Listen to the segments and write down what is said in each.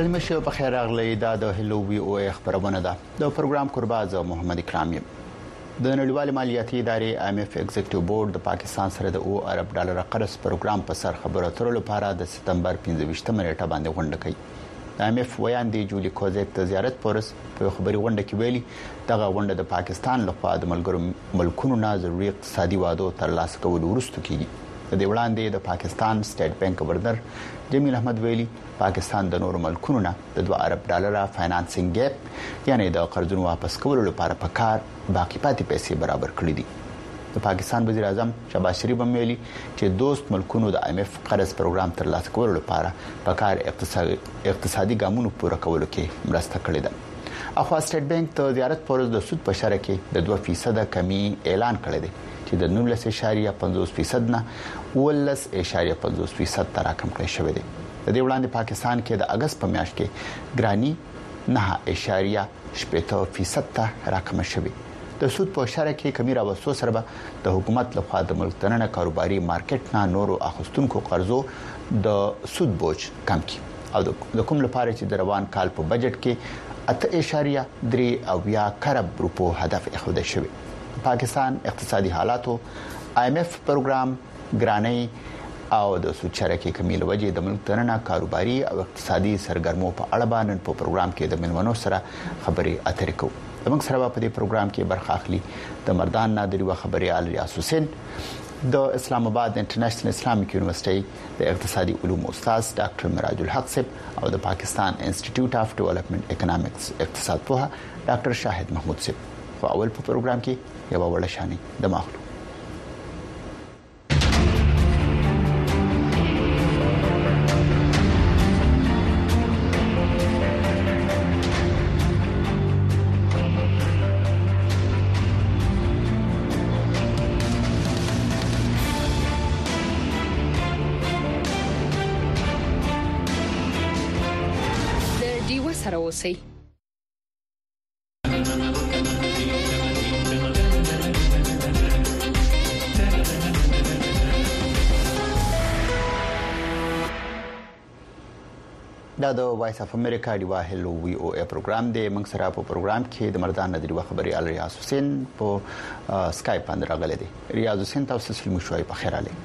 ستړي په خیر راغلی دا د هلو وی او خبرونه ده د پروګرام قرباز محمد اکرام یم د نړیوال مالیاتي ادارې IMF ایگزیکټیو بورډ د پاکستان سره د ارب ډالر قرض پروګرام په سر خبرو اترو لپاره د سپتمبر 15 نیټه باندې غونډه کوي IMF ویاندې جولي کوزیک ته زیارت پورس په خبري غونډه کې ویلي دغه غونډه د پاکستان لخوا د ملګرو ملکونو نه ضروري اقتصادي وعدو ترلاسه کول ورسته کیږي د وړاندې د پاکستان سټیټ بانک گورنر جمیل احمد ویلي پاکستان د نورو ملکونو نه د 2 ارب ډالر فاینانسینګ ګیپ یعنی د قرضونو واپس کولو لپاره په کار باقی پاتې پیسې برابر کړې دي د پاکستان وزیر اعظم شهباز شریف هم ویلي چې دوست ملکونو د IMF قرض پروګرام ترلاسه کولو لپاره په کار اقتصادي ګامونو پوره کولو کې مرسته کړې ده اخوا سټیټ بانک ته زیارت پورز د سود په شرکه کې د 2% کمی اعلان کړی دی چې د 19.50% نه 19.50% ته راکم کړی شوی دی د دې وړاندې پاکستان کې د اگست په میاشت کې ګرانی 9.8% ته راکم شوی د سود په شرکه کمی راوستو سره د حکومت لخوا د ملک تننه کاروباري مارکیټ نه نورو اخستونکو قرضو د سود بوج کم کی او د کوم لپاره چې د روان کال په بجټ کې 8.3 کروڑ روپو هدف اخوده شوی پاکستان اقتصادي حالاتو IMF پروګرام ګرانی او د سود شرکې کمیل وجه د ملک تننه کاروباري او اقتصادي سرګرمو په اړه باندې په پروګرام کې د ملمنو سره خبري اترې کوو موږ سره په دې پروګرام کې برخه اخلي د مردان نادری و خبريال ریاض حسین د اسلام آباد انټرنیشنل اسلامیک یونیورسيټي د اقتصادي علوم استاد ډاکټر مراج الحق صاحب او د پاکستان انسټیټیوټ اف ډیولپمنٹ اکونومکس اقتصاد په ډاکټر شاهد محمود صاحب په اول په پروګرام کې یو وړه شانی د ماخلو سره اوسئ دا د وایس اف امریکا دی واهلو وی او ای پروګرام دی موږ سره په پروګرام کې د مردان نظری خبري ال ریاض حسین په اسکایپ باندې راغلی دی ریاض حسین تاسو سلام شوي په خیر علي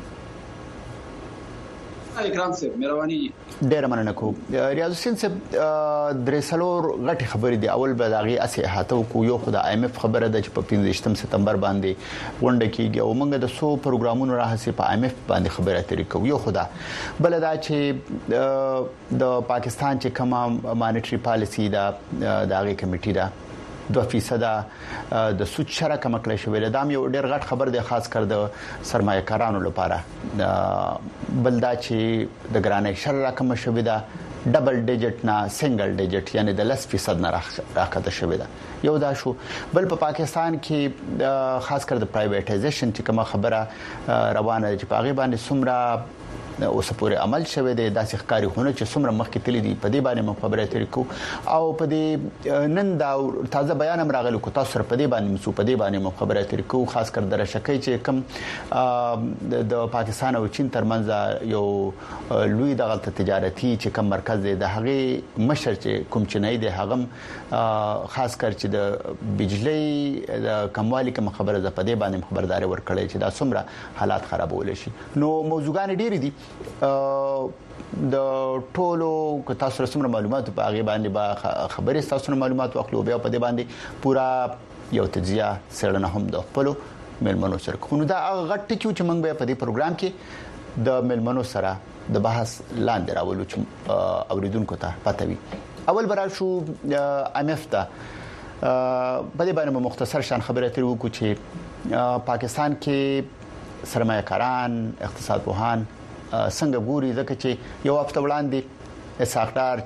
اکرام صاحب مهرباني ډیر مننه کوم ریاض حسین صاحب درسلور غټي خبرې دی اول به داغي اسه احاطه کو یو خدای IMF خبره ده چې په 15 سپتمبر باندې غونډه کیږي او موږ د 100 پروګرامونو راهسي په IMF باندې خبره اترې کوو یو خدای بل دا چې د پاکستان چې کومه مانیټری پالیسی دا داغي کمیټي ده 2% د سود شرکه مکلې شوې ده یو ډېر غټ خبر دی خاص کر د سرمایه‌کارانو لپاره بلدا چې د ګرانې شر رقم شوې ده ډبل ډیجټ نه سنگل ډیجټ یعنی د 10% نه راکته شوې ده یو دا شو بل په پاکستان کې خاص کر د پرایویټایزیشن چې کومه خبره روانه ده چې په غیبه باندې سمره اوس پورې عمل شوه د داسې ښکاری خونه چې څومره مخکې تللی دی په دې باندې خبره اترې کو او په دې نن دا تازه بیان هم راغلی کو تاسو په دې باندې مسو په دې باندې خبره اترې کو خاص کر در شکې چې کم د پاکستان او چین ترمنځ یو لوی دغه تجارتي چې کم مرکز دی د هغه مشر چې کوم چینای دی هغه خاص کر چې د بجلی د کموالی کوم خبره ده په دې باندې خبرداري ورکړي چې دا څومره حالات خرابول شي نو موضوعګان ډېری دي د ټولو که تاسو سره معلومات په هغه باندې با خبرې تاسو معلومات واخلو بیا په دې باندې پورا یو تجزیه سره هم د خپل ملمنو سره کو نو دا غټ کیو چې موږ به په دې پروګرام کې د ملمنو سره د بحث لاندې راولو چې اوریدونکو ته پته وي اول برال شو IMF ته په دې باندې مختصر شان خبره تر وکړو چې پاکستان کې سرمایه‌کاران اقتصاد پوهان څنګه ګوري ځکه چې یو هفته وړاندې اساقدار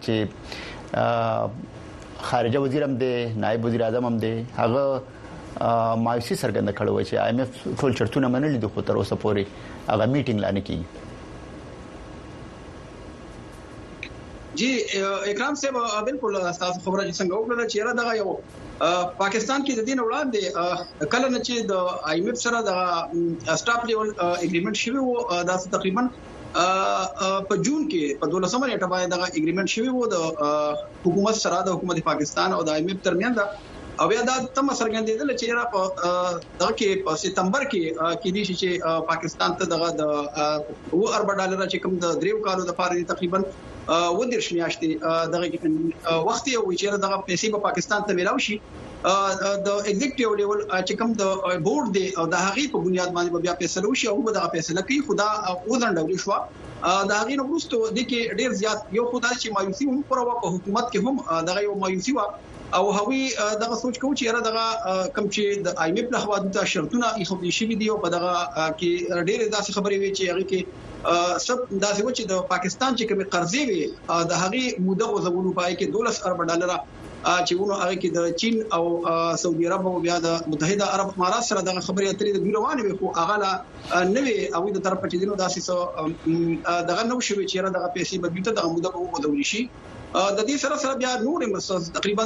چې خارجه وزیر هم دی نائب وزیر اعظم هم دی هغه مایوسي څرګنده کړې و چې IMF ټول چرتونه منلي دي خو تر اوسه پورې هغه میټینګ لانه کیږي جی اکرام صاحب بالکل تاسو خبره چې څنګه وکړه چې را دغه یو پاکستان کې د دین وړاندې کله نه چې د IMF سره د سټاپ لیول اګریمنت شوی و دا تقریبا په جون کې په 12 نیټه باندې دا اګریمنت شوی وو د حکومت سره د حکومت پاکستان او د IMF ترمنځ او بیا دا تم سرګندېدل چې را په دغه کې په سپتمبر کې دي چې پاکستان ته دغه د $2 چې کوم د دریو کالو د پاره تقریبا ودرش میاشتې دغه وخت یو چې دغه پیسې په پاکستان ته ملاوي شي د ایگزیکټیو لیول چې کوم د بورډ دی او د هغې په بنیاد باندې بیا فیصله وشي او به د فیصله کوي خدا وزنډول شو د هغې نو وروسته د کې ډیر زیات یو خدای چې مایوسی هم پر حکومت کې هم دغه یو مایوسی او هغوی دغه سوچ کوي چې را دغه کم چې د IMF له خوا د شرطونه ایښودل شوي دي او په دغه کې ډېر داسې خبرې وي چې هغه کې سب داسې و چې د پاکستان چې کوم قرضې وي د هغې موده غوښولو پای کې $12 چې ونه هغه کې د چین او سعودي عرب او بیا د متحده عرب امارات سره د خبرې اترې د روانې وي خو هغه لا نوې او د طرف چې دینو داسې دغه نو شوی چې را دغه پیسې بدلته د موده په ودول شي د دې سره بیا نور تقریبا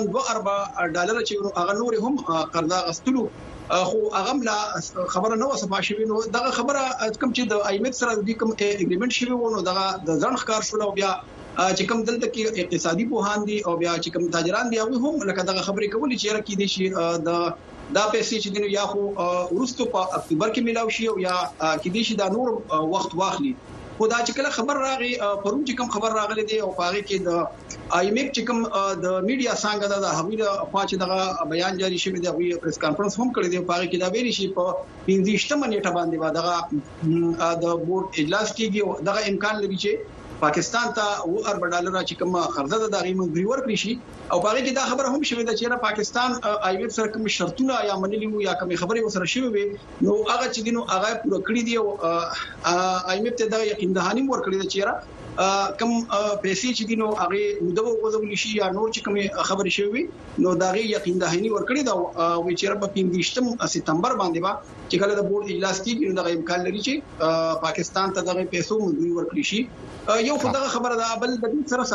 $2 چې هغه نور هم قرضا غستلو خو هغه لا خبره نو صفه شوی نو دغه خبره کوم چې د IMF سره د کوم اګریمنت شوی وو نو دغه د ځن ښکار شو او بیا چې کوم دلته کې اقتصادي پوهان دي او بیا چې کوم تاجران دي هغه هم لکه دغه خبرې کولې چې راکې دي شي دا پیسې چې دنو یا خو ورستو په اکتوبر کې ملاوي شي او یا کې دي شي دا نور وخت واخلي خدا چې کله خبر راغی پرون چې کوم خبر راغلی دی او هغه کې د IMF چې کوم د میډیا څنګه د هغوی د پاتې دغه بیان جاری شوی دی هغه پریس کانفرنس هم کړی دی او هغه کې دا ویل شي په 15 نیټه باندې دغه د بورډ اجلاس کېږي او دغه امکان لري چې پاکستان ته $2 چې کوم قرضه د دغه منځري ورکړي شي او هغه کې دا خبره هم شوې ده چې پاکستان IMF سره کوم شرطونه یا منلي وو یا کوم خبرې وسره شوې وي نو هغه چې دینو هغه پوره کړی دی او IMF ته دا یقین دهاني ورکړي ده چې کم پیسې چې دینو هغه موده وغوځول شي یا نور چې کوم خبرې شوې نو دا غي یقین دهاني ورکړي دا او چې په 15 سپتمبر باندې چې کله د بورډ اجلاس کېږي نو دا امکان لري چې پاکستان ته دغه پیسو منځري ورکړي شي یو خدای خبره ده بل د دې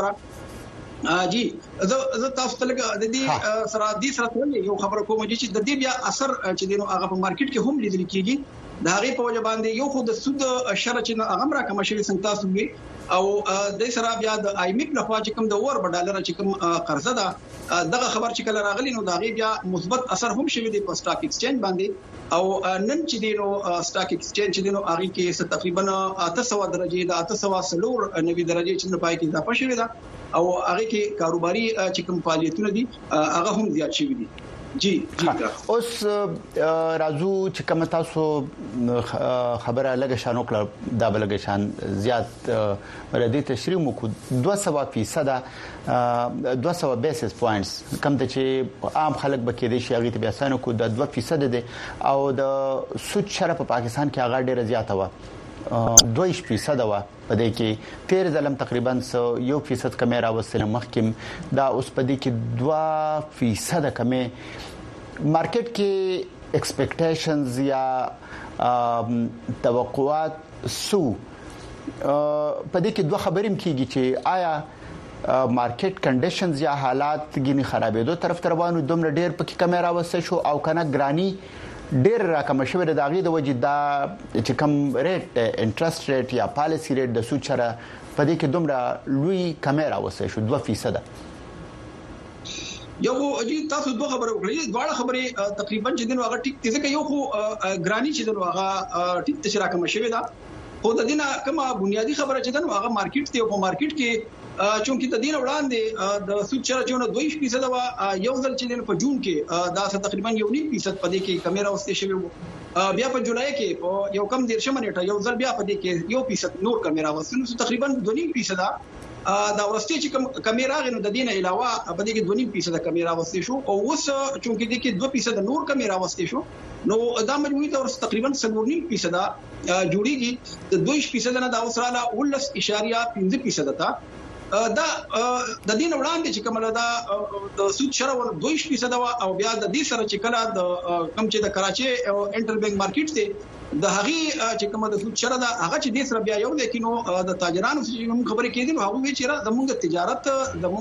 سره جی زه تاسو ته د دې سره یو خبره کوم چې د دې بیا اثر چې دینو هغه په مارکیټ کې هم لیدل کېږي دا غي په وجه باندې یو خو د سود شرط چې هغه را کوم شي څنګه تاسو وي او د سره بیا د IMF له خوا چې کوم د $1 چې کوم قرضه ده دغه خبر چې کله راغلی نو دا غي بیا مثبت اثر هم شوی دی په سٹاک ایکسچینج باندې او نن چې دینو سٹاک ایکسچینج چې دینو هغه کې تقریبا 800 درجه د 890 درجه چې په کې اضافه شوی ده او هغه کې کاروباري چې کوم فعالیتونه دي هغه هم زیات شوی دي جی اوس راځو چې کوم تاسو خبره لګه شانو کړه دا بلګه شان زیات ردی تشریح مو 200% 200 بیسس پوینټس کم ته چې عام خلک به کې دي شي هغه ته بیا سانو کو د 2% دي او د سود شرف په پاکستان کې هغه ډیره زیاته و 2% وا په دې کې 13 ظلم تقریبا 1% کمې راوستل مخکم دا اوس په دې کې 2% کمې مارکیټ کې ایکسپیکټیشنز یا توقعات سو په دې کې دوه خبرې مکیږي چې آیا مارکیټ کنډیشنز یا حالات ګینه خرابېدو طرف ته روانو دومره ډیر پکې کمې راوستل شو او کنه ګرانی ډیر راکم شوی د داغي د وجې دا چې کوم ریټ انټرست ریټ یا پالیسی ریټ د سود سره په دې کې دومره لوی کیمرا وسه شو 2% یو اجي تاسو دوه خبرې وکړې دواړه خبرې تقریبا چې دنو هغه ټیک ځکه یو خو ګرانی چې دنو هغه ټیک ته راکم شوی دا خو د دینه کومه بنیادی خبره چې دنو هغه مارکیټ ته په مارکیټ کې چونکی د دین وړاندې د سود شرط چونه 2% وا یو ځل چې په جون کې دا تقریبا 1% پدې کې کیمرا واستې شوی بیا په جولای کې یو کم 13 منټه یو ځل بیا پدې کې 1% نور کیمرا واستې نو تقریبا 2% دا ورستي چې کوم کیمرا غنو د دین علاوه پدې کې 2% کیمرا واستې شو او اوس چونکی د کې 2% نور کیمرا واستې شو نو دا مجموعي تور تقریبا 7.5% جوړیږي د 2% نه دا اوسراله 19.5% تا دا د دین وړاندې چې کومه دا د سود شرط 2% او بیا د دې سره چې کله د کم چې د کراچي او انټر بانک مارکیټ ته د هغه چې کومه د سود شره دا هغه چې د سره بیا یو د کینو د تاجرانو چې موږ خبرې کېدل نو هغه چې را زموږ تجارت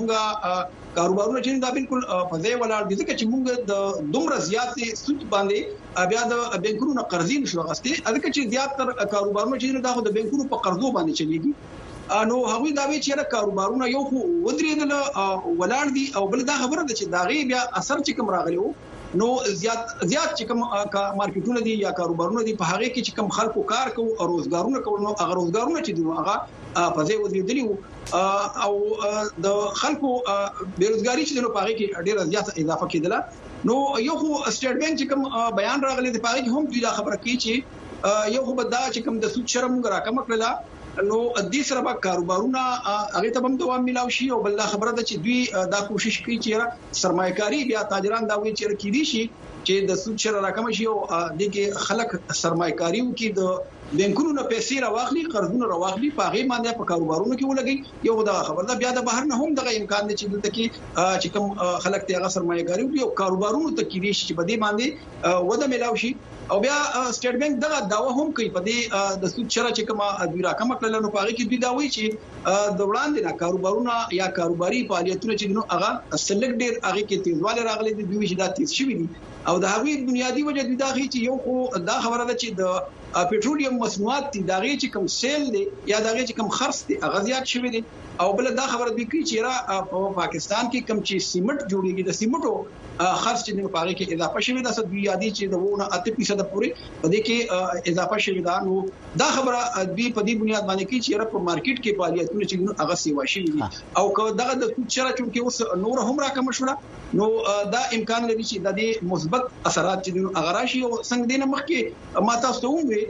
زموږ کاروبارونه چې دا بالکل په ځای ولاړ دي ځکه چې موږ د دومره زیات سود باندې بیا د بانکونو قرضې نشو غستې ځکه چې زیات تر کاروبارونه چې دا د بانکونو په قرضو باندې چلیږي نو هغه دا وی چې کاروبارونه یو خو ودرېدل ولاړ دي او بل دا خبره ده چې دا غي بیا اثر چې کوم راغلی نو زیات چې کوم مارکیټونه دي یا کاروبارونه دي په هغه کې چې کوم خلکو کار کوي او روزګارونه کوي نو هغه روزګارونه چې دي هغه په ځای ودرېدلی او د خلکو بیروزګاری چې نو په هغه کې ډېر زیات اضافه کېدله نو یو خو سټیټ بانک چې کوم بیان راغلی دی په هغه کې هم دوی دا خبره کوي چې یو خو بدا چې کوم د سود شرم راکم کړل نو د دې سره به کاروبارونه هغه ته هم دوام ملاوي شي او بل خبره ده چې دوی دا کوشش کوي چې سرمایه‌کاري بیا تاجران دا وایي چې کېدي شي چې د سود شر راکم شي او دغه خلک سرمایه‌کاري وکړي د بانکونو نه پیسې راوخلي قرضونه راوخلي په هغه باندې په کاروبارونو کې ولګي یو دا خبره ده بیا د بهر نه هم دغه امکان دی چې دلته کې چې کوم خلک ته هغه سرمایه‌کاري وکړي او کاروبارونو ته کېدي شي چې په دې باندې وده ملاوي شي او بیا سټیټ بانک دغه داوا هم کوي په دې د سود شر چې کومه دوی راکم کړل نو په هغه کې دوی دا وایي چې د وړاندې نه کاروبارونه یا کاروباري فعالیتونه چې نو هغه سلیکټ ډیر هغه کې تیزواله راغلي دي دوی چې دا تیز شوی دي او د هغه بنیادی وجه دوی دا چې یو خو دا خبره ده چې د پټرولیم مصنوعات دي دا غي چې کوم سیل دي یا دا غي چې کوم خرڅ دي هغه زیات شوی دي او بل دا خبره دی چې را په پاکستان کې کوم چې سیمنټ جوړیږي د سیمنټو خرڅ چې په هغه کې اضافه شوی ده د یادي چې د وونه 8% پورې په دې کې اضافه شوی ده نو دا خبره دوی په دې بنیاد باندې کې چې په مارکیټ کې فعالیتونه چې هغه سیوا شوی دي او دغه د سود شر چې اوس نور هم راکم شوه نو دا امکان لري چې د دې مثبت اثرات چې هغه راشي او څنګه دینه مخکې ما تاسو ته وویل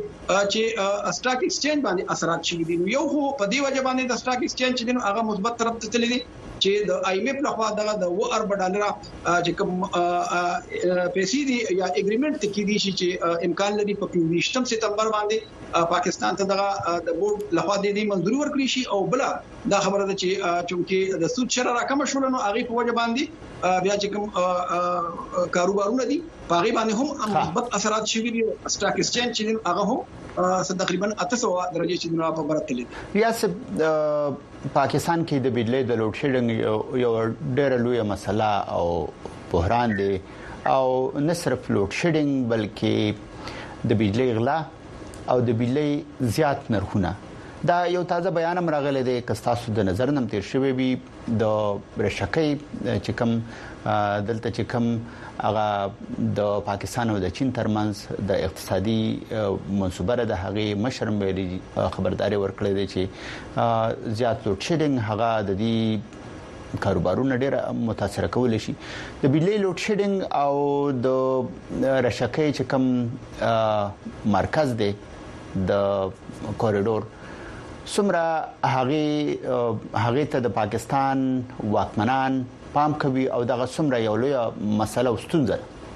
چې سٹاک ایکسچینج باندې اثرات شي دي یو خو په دې وجه باندې د سٹاک ایکسچینج چې هغه مثبت طرف ته تللی دي چې د آی ایم ایف لخوا دغه د $1 ارب چې کوم پیسې دي یا اګریمنت کې دي چې امکان لري په 15 سپتمبر باندې پاکستان ته دغه د بورډ لخوا د دې منځوري ورکړي شي او بل دا خبره ده چې چونکه د سود شر راکم شول نو هغه په وجه باندې بیا چې کوم کاروبارونه دي په هغه باندې هم مثبت اثرات شوي دي سٹاک ایکسچینج چې هغه هم تقریبا 800 درجه چې نه په برت تللی ریاست پاکستان کې د بجلی د لوډ شیډینګ یو ډېر لوی مسله او بحران دی او نه صرف لوډ شیډینګ بلکې د بجلی غلا او د بجلی زیات نرخونه دا یو تازه بیان هم راغلی دی که تاسو د نظر نم تیر شوی وي د رشکې چې کوم دلته چې کوم هغه د پاکستان او د چین ترمنځ د اقتصادي منصوبه د هغه مشرم ویلي خبرداري ورکړې ده چې زیات لوډ شیډینګ هغه د دې کاروبارونو ډېر متاثر کول شي د بجلی لوډ شیډینګ او د رشکې چې کوم مرکز دی د کوریډور سمره هغه ته د پاکستان واکمنان پام کوي او دغه سمره یو لوی مسله وستونزه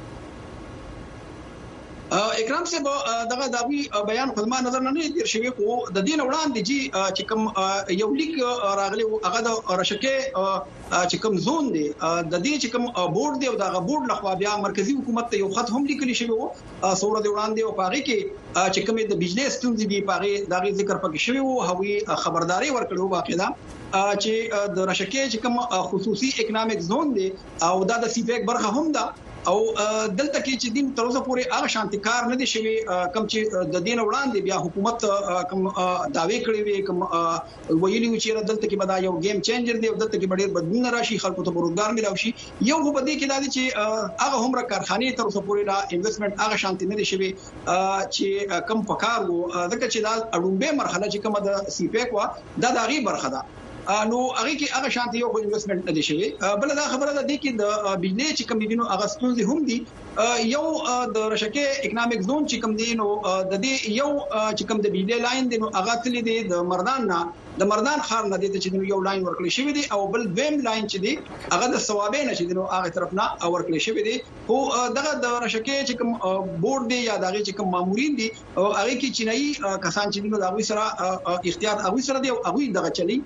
اکرام صاحب دغه داوی بیان خدما نظر نه تیر شوی خو د دین وړاندې چې کوم یو لیک راغلی هغه د رشکې چې کوم زون دی د دې چې کوم بورډ دی او دغه بورډ لخوا بیا مرکزی حکومت ته یو خط هم لیکلی شوی وو سوره دی وړاندې او پاره کې چې کوم د بجلی ستونزې دی پاره دغه ذکر پکې شوی وو هغه خبرداري ورکړو واقعا چې د رشکې چې کوم خصوصي اکونومیک زون دی او د سی پیک برخه هم ده او دلته کې چې دین تر اوسه پورې هغه شانتي کار نه دي شوی کم چې د دین وړاندې بیا حکومت کم داوی کړی وي کم ویلي و چې دلته کې بدا یو گیم چینجر دی دلته کې ډېر بدلون راشي خلکو ته روزګار ملو شي یو په دې کې دا چې هغه هم کارخانه تر اوسه پورې دا انویسټمنت هغه شانتي نه دي شوی چې کم پکار وو ځکه چې دا اړومبه مرحله چې کومه د سی پیک وا دا دغه برخه ده نو هغه کې هغه شانتي یو انویسټمنت نه دي شوی بل دا خبره ده چې د بجلی چې کوم دي نو هغه ستونزې هم دي یو د رشکې اکونومیک زون چې کوم دي نو د دې یو چې کوم د بجلی لاین دي نو هغه تللی دي د مردان خار نه دي چې یو لاین ورکړل شوی دی او بل دویم لاین چې دي هغه د ثوابې نه چې نو هغه طرف نه ورکړل شوی دی خو دغه د رشکې چې کوم بورډ دی یا دغه چې کوم مامورین دي او هغه کې چینایي کسان چې نو دغه سره احتیاط هغه سره دی او هغه دغه چلی نو هغه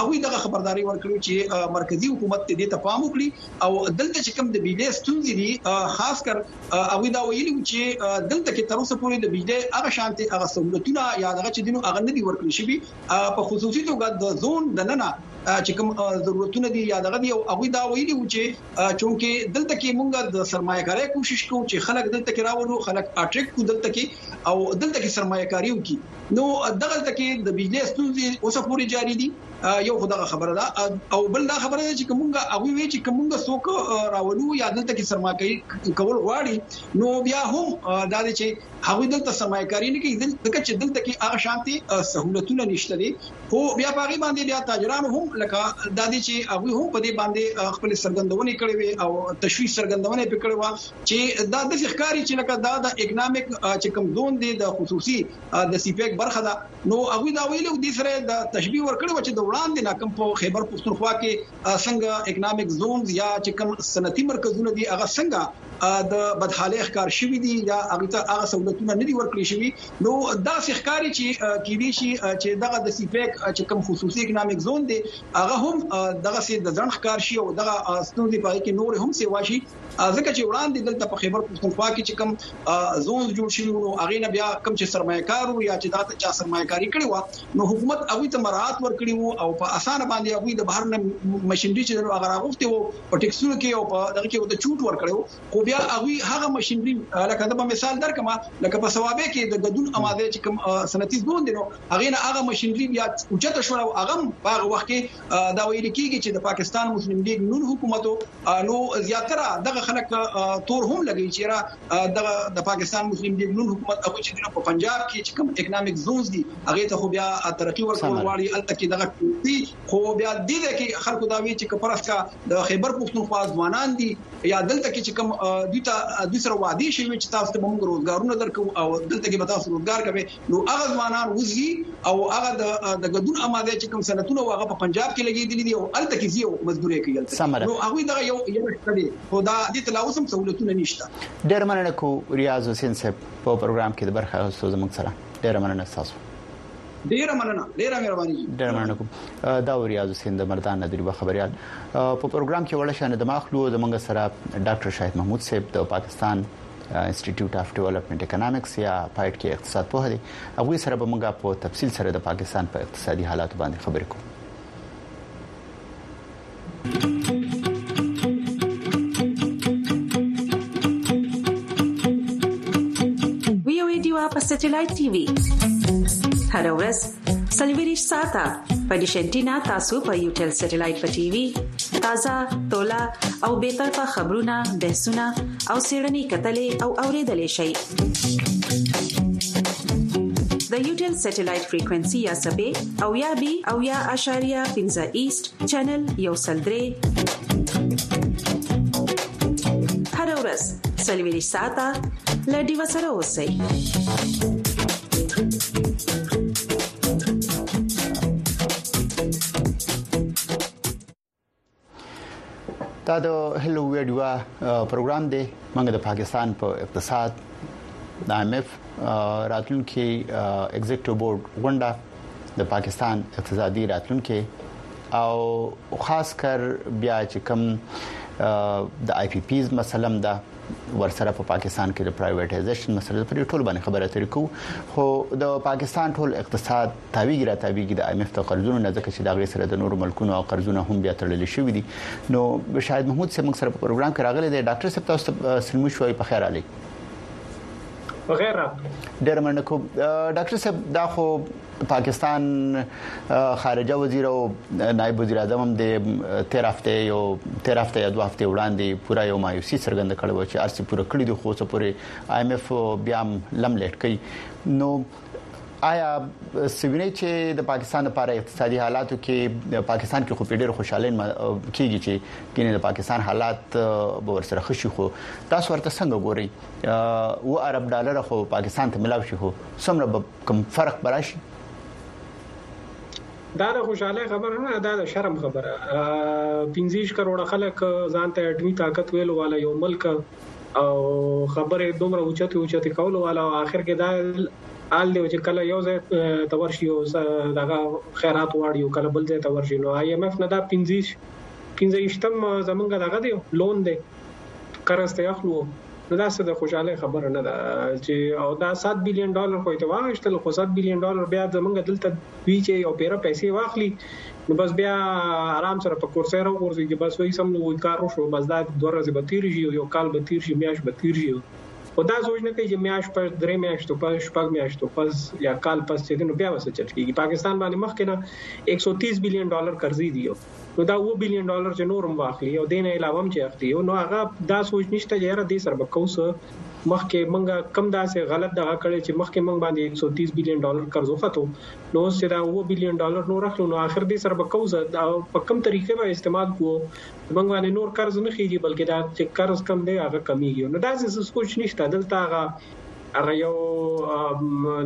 هغه دغه خبرداري ورکړي چې مرکزی حکومت دې ته پام وکړي او دلته چې کوم د بجلی ستونزې دي خاص کر هغه دا ویلي چې دلته کې تر اوسه پورې د بجلی هغه شانتي هغه سہولتونه یا دغه چې دینو هغه نه دي ورکړي شي په خصوصي توګه د زون د نننه چې کوم ضرورتونه دي یا دغه دی او هغه دا ویلي و چې چونکې دلته کې مونږ د سرمایه‌کاري کوشش کوو چې خلک دلته کې راوړو خلک اټریکټ کو دلته کې او دلته کې سرمایه‌کاري وکړي نو دغه کې د بجلی ستونزې اوسه پورې جاری دي یو خدای خبره ده او بل دا خبره ده چې کومه هغه وی چې کومه څوک راولو یا دلته کې سرمایه‌کاري کول غواړي نو بیا هم دا چې هغه دلته سرمایه‌کاري نه کوي دلته چې دلته کې هغه شانتي سہولتونه نشته دي خو بیا پاغي باندې بیا تاجرانو هم لکه د دې چې هغه هم په دې باندې خپل سرګندونې کړې وي او تشویش سرګندونې پکړې و چې دا د ښکاری چې لکه دا د اکونومیک چې کوم زون دی د خصوصي د سیپیک برخه ده نو هغه دا ویلو د سره د تشبیه ورکړو چې د وړاندې نه کوم په خیبر پښتونخوا کې څنګه اکونومیک زونز یا چې کوم صنعتي مرکزونه دي هغه څنګه د بدحالي ښکار شوی دي یا هغه سہولتونه نه دي ورکړي شوی نو دا ښکاری چې کې دي چې دغه د سیپیک چې کوم خصوصي اکونومیک زون دی هغه هم دغه سي د ځن ښکار شي او دغه ستونزې پای کې نور هم سیوا شي ځکه چې وړاندې دلته په خیبر پښتونخوا کې چې کوم زون جوړ شوی نو هغه نه بیا کوم چې سرمایه‌کارو یا چې دا چا سرمایه‌کاري کړي و نو حکومت هغه ته مراعات ورکړي وو او په اسانه باندې هغه د بهر نه ماشينري چې هغه راغوښتي وو په ټیکسونو کې او په دغه کې د چوټ ورکړو خو بیا هغه ماشينري لکه دا مثال درکمه لکه په ثوابه کې د غدون اماده چې کوم صنعتي زون دي نو هغه نه هغه ماشينري بیا اوچته شو او هغه په وخت کې دا ویل کېږي چې د پاکستان مسلم لیگ نون حکومتو نو زیاتره دغه خلک تور هم لګي چې د پاکستان مسلم لیگ نون حکومت هغه چې په پنجاب کې چې کوم اکونومیک زونز دي هغه ته خو بیا ترقی ورکول غواړي الته کې دغه خو بیا د دې کې خلکو دا وی چې کفرسکا د خیبر پښتونخوا ځوانان دي یا دلته کې چې کوم د سره وادي شي چې تاسو ته موږ روزګارونه درکو او دلته کې به تاسو روزګار کوي نو هغه ځوانان وزي او هغه د غدون اماده چې کوم صنعتونه هغه په پنجاب کې لګیدلي دي او الته کې زیو مزدوري کوي نو هغه دا یو کړي خو دا د تلاوسم سہولتونه نشته ډېر مننه کو ریاض حسین صاحب په پروګرام کې د برخه غوښتو زموږ سره ډېر مننه تاسو ډېر مننه ډېر مهرباني ډېر مننه کوم دا ریاض حسین د مردان ندری خبريال په پروګرام کې وړه شانه د ماخلو زموږ سره ډاکټر شاهد محمود صاحب د پاکستان انسټیټیوټ اف ډیولپمنٹ اکونومکس یا پایټ کې اقتصاد په هدي هغه سره به موږ په تفصیل سره د پاکستان په اقتصادي حالات باندې خبرې کوو په سټلایټ ټي وي هر ورځ سلویریش ساته په ډیشنټینا تاسو په یوټل سټلایټ په ټي وي تازه تولا او به طرفه خبرونه بحثونه او سیړنی کتلې او اوریدلې شي د یوټل سټلایټ فریکوئنسي یا سبې او یا بي او یا اشاریه 15 ایست چینل یو سلدري هر ورځ سلویریش ساته لډي وسره اوسئ دا د هلو ویډیو پروګرام دی موږ د پاکستان په اقتصاد د IMF راتلونکي ایگزیکټیو بورډ غونډه د پاکستان اقتصادي راتلونکي او خاص کر بیا چې کوم د IPPs مثلا د ورسره په پاکستان کې د پرایویټایزیشن مسله پر ټول باندې خبره اترې کو خو د پاکستان ټول اقتصاد تاویږي د IMF ته قرضونو نه ځکه چې دا غي سره د نورو ملکونو او قرضونه هم بیا تړل شوې دي نو شاهد محمود صاحب موږ سره په پروګرام کې راغلي دی ډاکټر صاحب تاسو سلمو شوي په خیر علي بغیر ډېر مننه کوم ډاکټر صاحب دا خو پاکستان خارجه وزیر او نائب وزیر اعظم هم د 13 هفته یا 2 هفته وړاندې پورا یو مایوسي څرګنده کړو چې ارسي پورا کړی د خو څه پورې IMF بیا لم لیټ کوي نو آیا سوینه چې د پاکستان لپاره اقتصادي حالاتو کې پاکستان کې خو ډېر خوشاله کیږي چې کینه د پاکستان حالات به ورسره خشي خو تاسو ورته څنګه ګورئ و عرب ډالر خو پاکستان ته ملاوي شي خو څومره کم فرق براشي دا د خوشاله خبره نه دا د شرم خبره 15 کروڑ خلک ځان ته اټمی طاقت ویلو والا یو ملک او خبره دومره اوچته کول والا اخر کې دا آل دی چې کله یو ځای تورشي او دغه خیرات واړیو کله بل ځای تورشي نو IMF نه دا 15 زمونږ دغه دی لون دی قرض ته اخلو نو دا څه د خوشاله خبره نه ده چې او دا $7 بلین خو ته واغشتل خو $7 بلین بیا زمونږ دلته وی چې او پیره پیسې واخلي نو بس بیا آرام سره په کورسره ورځي چې بس وای سم نو کار وشو بس دا 2 ورځې به تیر شي یو کال به تیر شي میاش به تیر شي او دا سوچ نه کوي چې میاش پر 3 میاشتو پر 6 میاشتو پس یا کال پس چې نو بیا وسه چل کیږي پاکستان باندې مخکې نه $130 بلین قرضې دیو نو دا $1 بلین چې نورم واخلي او دینه علاوه هم چې اخلي نو هغه دا سوچ نشته چې یاره دې سره بکوس مخکې منګه کم داسې غلط دغه کړی چې مخکې منګ باندې $130 بلین قرض وخته نو چې دا $1 بلین نور اخلو نو اخر دې سره بکوس دا په کوم طریقې به استعمال کوو منګ باندې نور قرض نه خيږي بلکې دا چې قرض کم دی هغه کمیږي نو دا څه سوچ نشته دلته هغه یو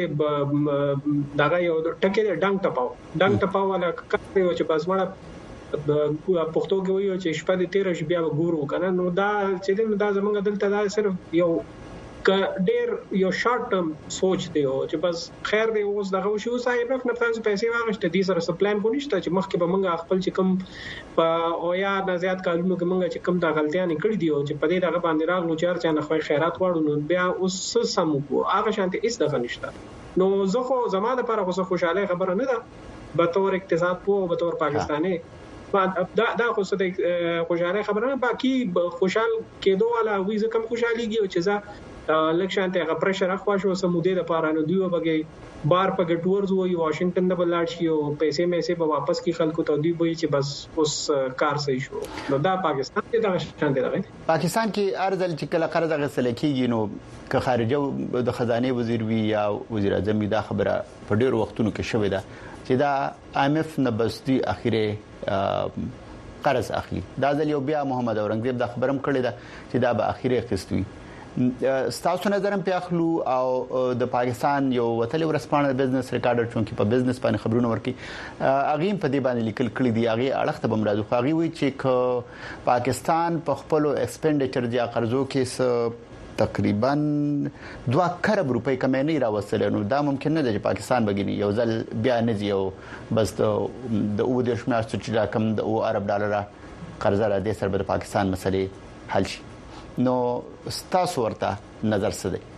دغه یو ټکي ډنګ ټپاو ولا کړي چې بس مړه پښتو کې وایي چې شپه دې 13 شي بیا وګورو کنه نو دا چې دا زمونږ دلته دا صرف یو ډېر یو شارټ ټرم سوچ دی او چې بس خیر دی اوس دغه شو صاحب نه تاسو پیسې واغشته دي سره سپلان کو نشته چې مخکې به موږ خپل چې کم او یا نه زیات کارونو کې موږ چې کم د غلطیاں نکړې دي او چې په دې دغه باندې راغلو چار چا نه خیرات واړو نو بیا اوس سم کو هغه شانته هیڅ دغه نشته نو زه خو زماده لپاره خو خوشاله خبره نه ده به تور اقتصاد په به تور پاکستاني دا خو څه خوشاله خبره نه باقي خوشحال کېدو والا وی زه کم خوشحاليږي او چې ځا لکشانته هغه پرشر اخوا شو سموده لپاره نو دیو بګي بار په ګټورز وي واشنگټن د بلاد شي او پیسې مې به واپس کی خلکو ته دی وي چې بس اوس کار صحیح شو نو دا پاکستان کې دا شان دی پاکستان کې ارزل چې کله قرض غسل کیږي نو که خارجه د خزانه وزیر وی یا وزیر اعظم دا خبره په ډیر وختونو کې شوې ده چې دا IMF نه بستی اخیره قرض اخلي دا ځل یو بیا محمد اورنګزیب دا خبرم کړی دا چې دا به اخیره اخیستوي ستاسو نظرم په اخلو او د پاکستان یو وتلی ورسپانه بزنس ریکارډر چونکی په بزنس باندې خبرونه ورکي اغه په دې باندې لیکل کړی دی اغه اړخته بمرادو خاغي وی چې پاکستان په خپل ایکسپنډیچر یا قرضو کې تقریبا 2 کروڑ روپۍ کمې نه راوستل نو دا ممکن نه دی چې پاکستان بګینی یو ځل بیا نه دی او بس د او د شمیاشتو چې رقم د $1 قرض را دي سره د پاکستان مسلې حل شي نو ستاسو ورته نظر څه دی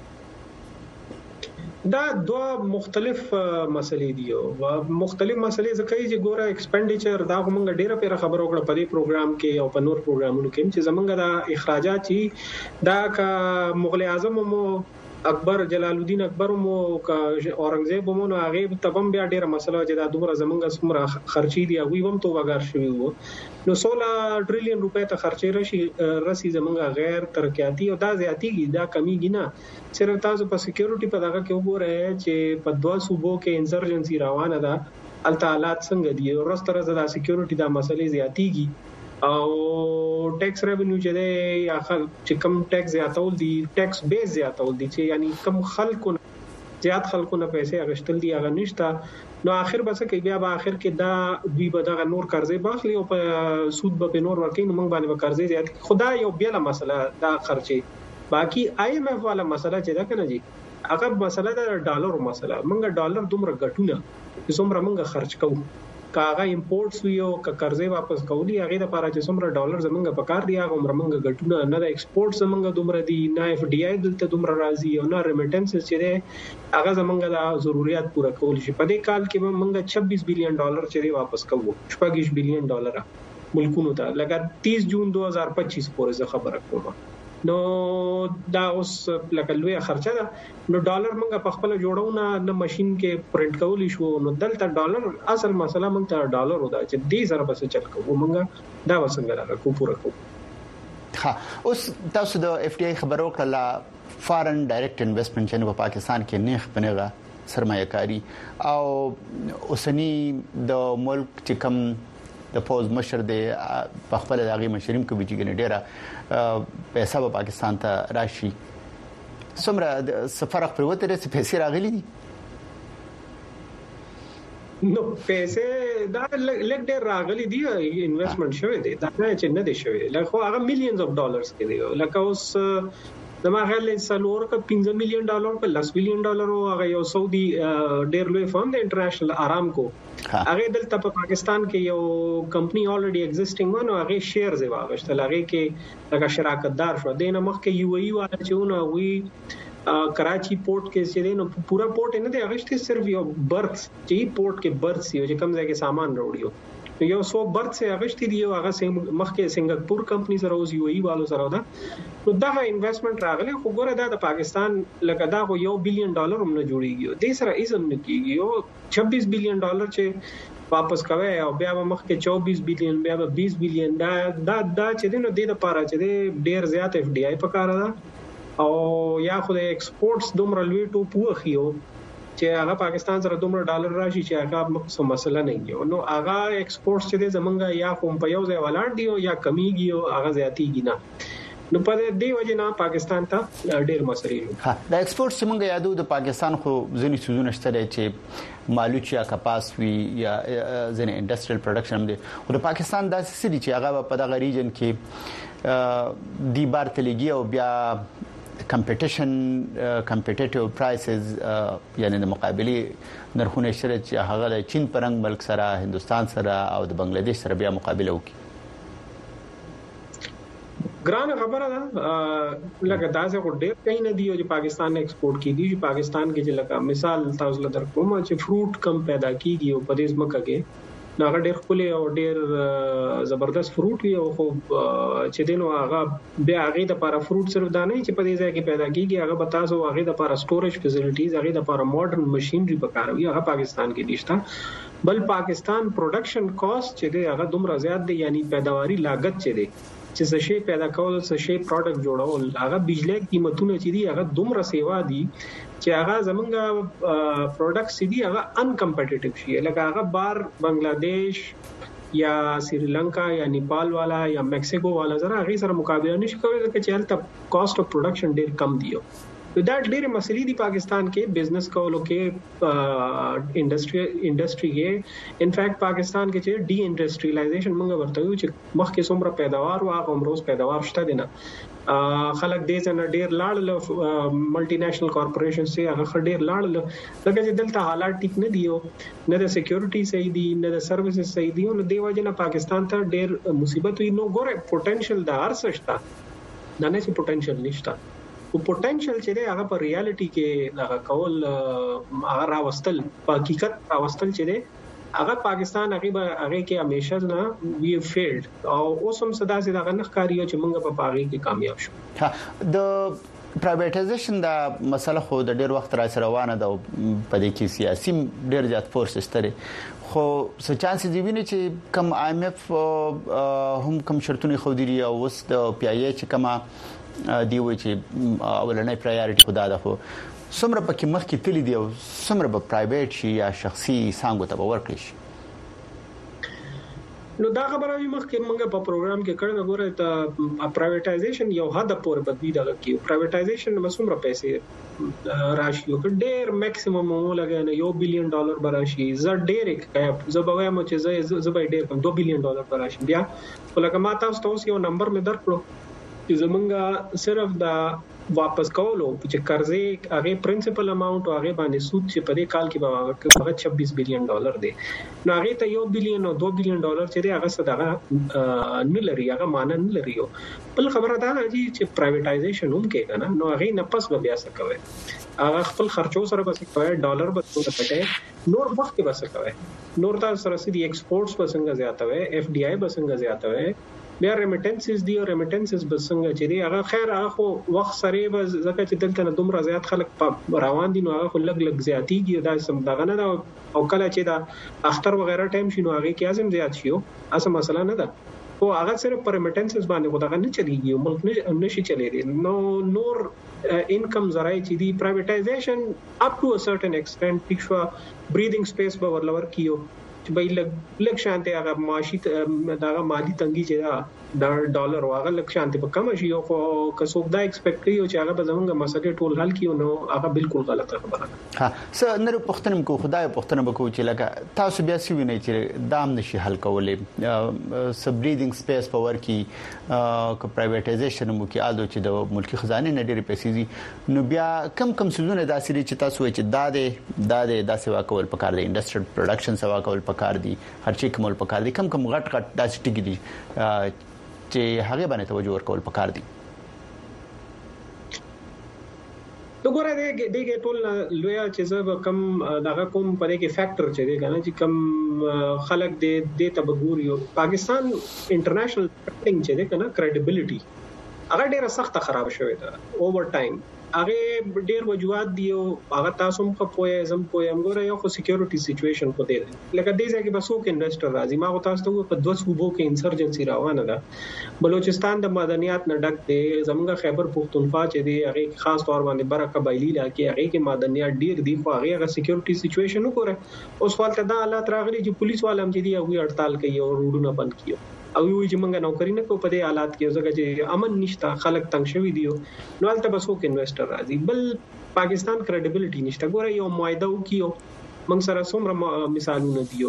دا دوه مختلف مسلې دي او مختلف مسلې ځکه چې ګوره ایکسپنډیچر دا موږ ډیره پیره خبرو کړه په دې پروګرام کې او په نور پروګرامونو کې چې زمونږ د اخراجات چې دا کا مغل اعظم مو اکبر جلال الدین اکبر مو کا اورنګزیب مو نو هغه تبم بیا ډیره مسله چې دا دومره زمونږ څومره خرچي دي هغه هم تو وګار شوی وو نو 16 ټریلیون روپے ته خرچې راشي زمونږ غیر ترقیاتی او دا زیاتیږي دا کمیږي نه صرف تاسو په سکیورټي په دغه کې وګورئ چې په 2 صوبو کې انسرجنسي روانه ده التعالات څنګه دي او رستره زدا سکیورټي دا مسلې زیاتیږي او ټیکس ریونیو چې دی یا چې کم ټیکس زیاتول دي ټیکس بیس زیاتول دي چې یعنی کم خلکو زیات خلکو نه پیسې اغشتل دي هغه نشته نو اخر بس کې بیا په اخر کې دا دوی به دغه نور قرضې باخلي او په سود به نور ورکړي نو موږ باندې قرضې زیات خدا یو بیل مسله دا خرچې باقي IMF والا مسله چې دا کنه جی هغه مسله د ډالر مسله موږ ډالر دومره غټونه چې څومره موږ خرچ کوو کاغه امپورټس ویو ک قرضې واپس کولی هغه د لپاره چې څومره ډالر زمونږ په کار دی هغه عمر موږ غټونه نه د ایکسپورټ زمونږ دومره دي نه FDI دلته دومره راځي او نه ریمیټنسز چې دی هغه زمونږ د ضرورت پوره کول شي په دې کال کې موږ $26 بلین چې دی واپس کوو $26 بلین ملکونو ته لکه 30 جون 2025 پورې خبره کوم نو دا اوس لکه لوی خرچه ده نو ډالر موږ په خپل جوړونه نه ماشين کې پرنٹ کولی شو نو دلته ډالر اصل مسله موږ ته ډالر ودا چې دې سره بس چل کوو موږ دا وسنګ راکو پوره کوو ها اوس تاسو د FDI خبرو کړه فارن ډایرکټ انویسټمنټ چې په پاکستان کې نیخ بنغه سرمایه‌کاری او اوسنی د ملک چې کم د فوز مشر دی په خپل دغه مشریم کې ویجګنه ډیره پیسې په پاکستان ته راشي څومره سفرخ پر وته رسې پیسې راغلي دي نو پیسې دا لګ ډېر راغلي دي انویسټمنټ شوی دی دا نه چې نه دی شوی لکه هغه میلیونز اف ډالرز کې دی لکه اوس د ما غل سلور ک $15 مليون په $10 مليون او هغه یو سعودي ډیر لوی فرم د انټرنیشنل آرامکو هغه دلته په پاکستان کې یو کمپنی الریډي ایگزیسټینګ ونه هغه شیرز واغشتل هغه کې لکه شراکت دار شو دینه مخکې یو ای والا چونه وی کراچي پورت کې چې نو پورا پورت نه دی هغه صرف یو برث چې پورت کې برث یو چې کوم ځای کې سامان وروړي یو سو برث سے اغشتي دی هغه مخکې سنگاپور کمپنی سره اوس یو ای والو سره ده نو دا انویسټمنٹ راغلی خو ګوره دا د پاکستان لکه دا خو $1 بلین هم نه جوړیږي د سره ایزم نه کیږي یو $26 بلین چې واپس کوي او بیا مخکې 24 بلین بیا 20 بلین دا چې دینو د لپاره چې ډیر زیات اف ډی آی پکاره ده او یا خو د ایکسپورټس دومره لوی ټوپ وخیو چې هغه پاکستان سره دومره ډالر راشي چې هغه څه مسله نه وي نو هغه ایکسپورټس چې زمونږه یا کوم په یو ځای ولاړ دی یا کمیږي او هغه زیاتیږي نه نو په دې وجه نه پاکستان ته ډېر مسلې ها د ایکسپورټ چې مونږ یادو د پاکستان خو ځینې سوزونه شته چې مالوچ یا کپاس وی یا ځینې انډستریال پروډکشن دی او د پاکستان داسې سړي چې هغه په دغه ریجن کې دی بار تلګي او بیا کمپټیټیو پرایسز یعنی د مقابلي نرخونه شته چې هغه د چین پرنګ ملک سره هندستان سره او د بنگلاديش سره بیا مقابله وکړي ګران خبره ده لکه داسې خو ډېر کین دی چې پاکستان ایکسپورټ کیږي چې پاکستان کې چې لکه مثال تاسو لدر کوم چې فروټ کم پیدا کیږي او په دې ځمکه کې ناغه ډېر خولي او ډېر زبردست فروټ وي او خو چې دینو هغه بیا هغه د لپاره فروټ صرف دانه چې په دې ځای کې پیدا کیږي هغه بتاسو هغه د لپاره سټوریج فیسیلیټیز هغه د لپاره ماډرن ماشينري پکاروي هغه پاکستان کې نشته بل پاکستان پروډکشن کاست چې دی هغه دومره زیات دی یعنی پیداواري لاګت چې دی چې څه شی پیدا کول څه شی پروډکټ جوړول هغه بجلی قیمتونه چې دی هغه دومره سیوا دي چې هغه زمونږه پروډکټ سي دي هغه ان کمپټیټیو شي لکه هغه بار بنگلاديش یا سریلانکا یا نیپال والا یا میکسیکو والا زره هغه سره مقابله نشي کولای چې هلته کاست اف پروډکشن ډیر کم دی دا ډېر مسلې دي پاکستان کې بزنس کولو کې انډستری کې ان فیکٹ پاکستان کې چې ډي انډستریالایزیشن موږ ورته یو چې مخکې څومره پیداوار او هغه روز پیداوار شته دي نه خلک دې څنګه ډېر لاړ ملټي نېشنل کارپوریشن سي هغه ډېر لاړ لکه چې دلته حالات ټیک نه دي نه د سکیورټي صحیح دي نه د سروسز صحیح دي نو دی وجه نه پاکستان ته ډېر مصیبت وي نو ګوره پوتنشل د هر څه شته نه چې پوتنشل نشته او پوتنشل چې دی هغه په ریالټي کې هغه کول هغه راوستل په حقیقت راوستل چې دی هغه پاکستان هغه کې همیشه نه وی فیلډ او اوس هم صدا سي دغه نخکاریو چې موږ په پاغي کې کامیاب شو د پرایویټایزیشن دا مسله خو د ډیر وخت را سره روانه ده په دې کې سیاسي ډیر زیات فورس شته خو څه چانس دی ویني چې کم آی ایم اف هم کم شرطونه خو دی او وس د پی ای چې کما دی وی چې اولنې پرایورټي خدا ده خو څومره پکې مخکې تللی دی او څومره په پرایویټ شي یا شخصي څنګه ته ورکړي شي نو دا خبره وي مخکې موږ په پروګرام کې کړو غوړې ته پرایویټایزیشن یو حد پورې بدلی دغه کې پرایویټایزیشن مسومره پیسې راشي او ډېر میکسیمم لګا نه $1 بلین براشي ز ډېر زبوي مو چې زبې ډېر $2 بلین براشي بیا ولکه ما تاسو یو نمبر مې درکړو چې زمونږه صرف دا واپس کولو چې قرضې هغه پرنسپل اماونت او هغه باندې سود چې په دې کال کې هغه $26 بلین دی نو هغه ته $1 بلین او $2 بلین چې دی هغه صدقه نه لري هغه معنی نه لري بل خبره دا ده چې پرایویټایزیشن هم کې کنه نو هغه نه پس بیا څه کوي هغه خپل خرچو سره بس کوي ډالر به پټه نور وخت کې بس کوي نور دا سره سړي ایکسپورټس په څنګه زیاته وي اف ډی آی په څنګه زیاته وي بیا ریمیټنسز دی او ریمیټنسز به څنګه چې دی هغه خیر هغه وخت سره به زکه چې دلته نه دومره زیات خلک روان دي نو هغه لګ زیاتیږي دا سم دغه نه او کله چې دا اختر وغیرہ ټایم شي نو هغه کې اعظم زیات شي اسه مسله نه ده او هغه صرف پر ریمیټنسز باندې خو دغه نه چلیږي ملک نشي چلیږي نو نور انکم زرای چې دی پرایویټایزیشن اپ ټو ا سرټن ایکسټنټ پښوا بریدینګ سپیس به ورلور کیو چې به لږ شانته هغه معاشي دا مالی تنګي چې دا ډالر واغه لږ شانته په کم شي او که څوک دا ایکسپیکټ کوي چې هغه به زمونږ مسلې ټول حل کیو نو هغه بالکل غلطه خبره ها څه نر پښتنم کو خدای پښتنم کو چې لکه تاسو بیا سی وینئ چې دام نشي حل کولې سب بریدینګ سپیس پاور کی ک پرایویټایزیشن مو کې آلو چې د ملکی خزانه نه ډېر پیسې دي نو بیا کم سيزونه داسې چې تاسو چې دا سیوا کول پکار دي انډستریل پروډکشن سیوا کول پکار دي هر چی کومل پکار دي کم غټ داسې ټکی دي چې هغه باندې توجه ورکول پکار دي وګوره دغه ټول لویا چې کم دغه کوم پرې کې فیکٹر چې دی کنه چې کم خلک د تبګوري پاکستان انټرنیشنل ټریډینګ چې دی کنه کریډیبিলিټي هغه ډیره سخت خراب شوې ده اوور ټایم هغه ډیر وجوهات دی او هغه تاسو هم په زم په امګوره یو خو سکیورټي سچويشن په دی لکه دې ځکه بسو کې انویسټر راځي ما تاسو ته په 2 صوبو کې انسرجنسي روانه ده بلوچستان د مدنیات نه ډک دی زموږ خیبر پختونخوا چې دی هغه خاص تور باندې برکه قبایلی علاقې هغه کې مدنیات ډیر دی خو هغه سکیورټي سچويشن وکړه اوس حالت دا حالات راغلي چې پولیس والام چې دی هغه هړتال کوي او روډونه بند کیو او یو چې موږ نوکری نه کو په دې حالات کې ځکه چې امن نشته خلک تنگ شوي دي نو البته بسو کې انویسټر راځي بل پاکستان کریډیبিলিټي نشته ګوره یو معاهده وکيو موږ سره څومره مثالونه دي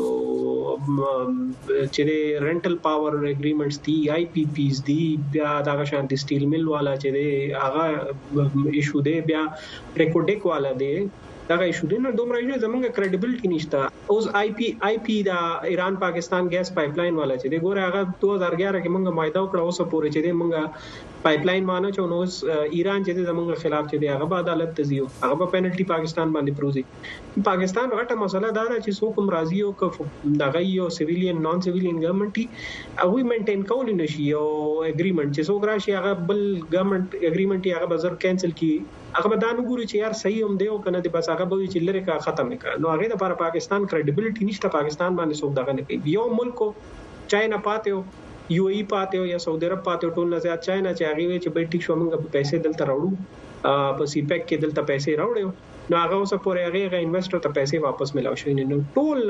چې رینټل پاور اګریمنټس دي آی پی پیز دي بیا دا شانتي سټیل مل والا چې دی هغه ایشو دی بیا ریکورډیک والا دی دا ایشو دی نو دومره یې زمونږ کریډیبিলিټي نشته اوس آی پی دا ایران پاکستان ګیس پایپلاین والا چې دی ګوره هغه 2011 کې موږ معاهده وکړه اوس پورې چې دی موږ پایپلاین مانو چې نو ایران چې زمونږ خلاف چې دی هغه به عدالت ته ځي هغه په پینلټي پاکستان باندې پروزي پاکستان غټه مسله دا ده چې څوک هم راضي او ک دغه یو سیویلین نان سیویلین ګورنمنټي هغه مینټین کول نشي او اګریمنټ چې څوک راشي هغه بل ګورنمنت اګریمنټ هغه بازار کینسل کی هغه به دا نه ګوري چې یار صحیح هم دی او کنه د بس هغه به چې لری کا ختم کړه نو هغه لپاره پاکستان کریډیبিলিټي نشته پاکستان باندې څوک دغه نه کوي یو ملک چاینا پاتیو یو ای پاتیو یا سعودي عرب پاتیو ټول نه زیات چاینا چې هغه چې به ټیک شو موږ پیسې دلته راوړو په سی پیک کې دلته پیسې راوړو نو هغه اوس پورې هغه انویسټر ته پیسې واپس ملاو شي نو ټول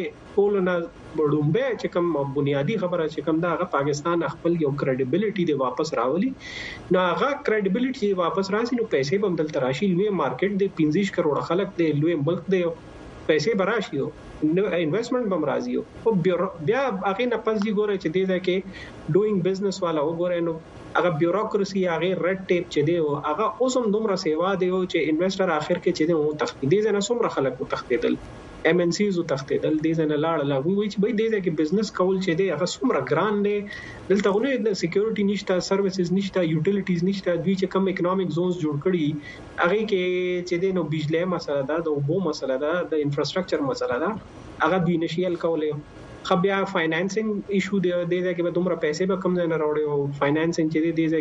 نه وړومبه چې کوم بنیادی خبره چې کوم دا هغه پاکستان خپل یو کریډیبিলিټي دی واپس راولي نو هغه کریډیبিলিټي واپس راشي نو پیسې به دلته راشي لوی مارکیټ دی 15 کروڑ خلک دی لوی ملک دی پیسې براشي نو انویسټمنٹ بم راځي او بیا هغه نه پس دی ګوره چې دی ځکه ډوینګ بزنس والا وګوره نو هغه بیوروکراسي هغه ریډ ټیپ چې دی هغه اوسم دومره سیوا دی چې انویسټر اخر کې چې دی او تخفیض دي نه څومره خلک تخفیدل ام ان سیز تخفیدل دي نه لاړ لا وی چې به دی ځکه بزنس کول چې دی هغه څومره ګران دی دلته غوښنه د سکیورټي نشته سرویسز نشته یوټیلیټیز نشته دوی چې کم اکونومیک زونز جوړ کړي هغه کې چې دی نو بجلی مسله ده د اوبو مسله ده د انفراستراکچر مسله ده هغه دوی نشي کولای خبیا فاینانسینګ ایشو دی چې به دومره پیسې به کم نه راوړي او فاینانسینګ چې دی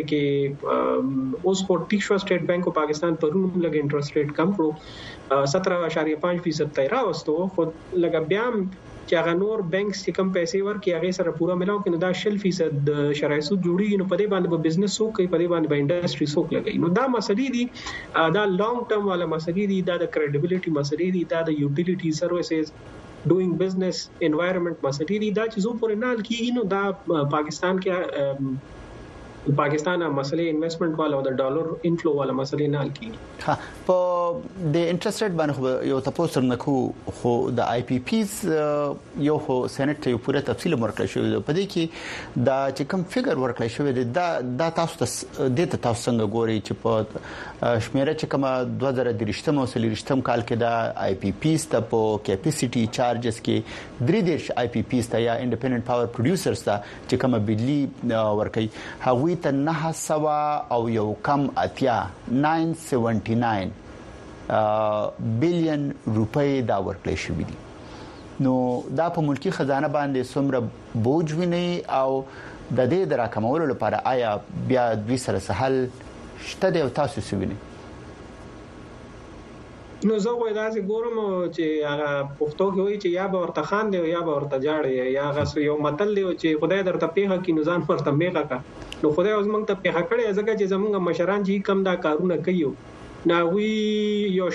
چې اوس په ټیک شو سټیټ بانک او پاکستان پرونو لګ انټرست ریټ کم کړو 17.5% ته راوستو خو لګ بیا چې هغه نور بانکس چې کم پیسې ورکړي هغه سره پورا ملاو کینو دا 0% د شرایط جوړیږي نو په دې باندې به بزنس سو کوي په دې باندې به انډستری سو لګي نو دا مسلې دي دا لانګ ټرم والا مسلې دي دا د کریډیبিলিټي مسلې دي دا د یوټیلیټي سرویسز doing business environment مسلې دي دا چې زو پورې نه کیږي نو دا پاکستان کې پاکستان مسلې انویسټمنټ والا او د ډالر انفلو والا مسلې نه کیږي ها په د انټرست ریټ باندې یو تاسو نکو خو د آی پی پیز یو خو سېنات ته یو پوره تفصیل ورکړی شوی په دې کې دا چې کوم فګر ورکړی شوی دا تاسو ته د تاسو څنګه ګوري چې په شمیره چې کوم 2023 او 2023 کال کې دا آی پی پیز ته په کیپاسټي چارجز کې 3 آی پی پیز ته یا انډیپندنت پاور پروډوسرز ته چې کوم بجلی ورکړي هغه ته 900 او یو کم اتیا 979 بلین روپۍ دا ورکړل شوې دي نو دا په ملکی خزانه باندې څومره بوج ویني او د دې دراکمولو لپاره آیا بیا دوی سره سهل شته دی او تاسو سویني نو زه وای دا چې ګورم چې هغه پښتو کې وایي چې یا به ورته خان دی یا به ورته جاړي یا هغه یو متل دی چې خدای درته پیغه کې نزان ورته میغه کا نو خدای اوس موږ ته پیغه کړي ځکه چې زموږ مشران چې کم دا کارونه کوي نا وی یو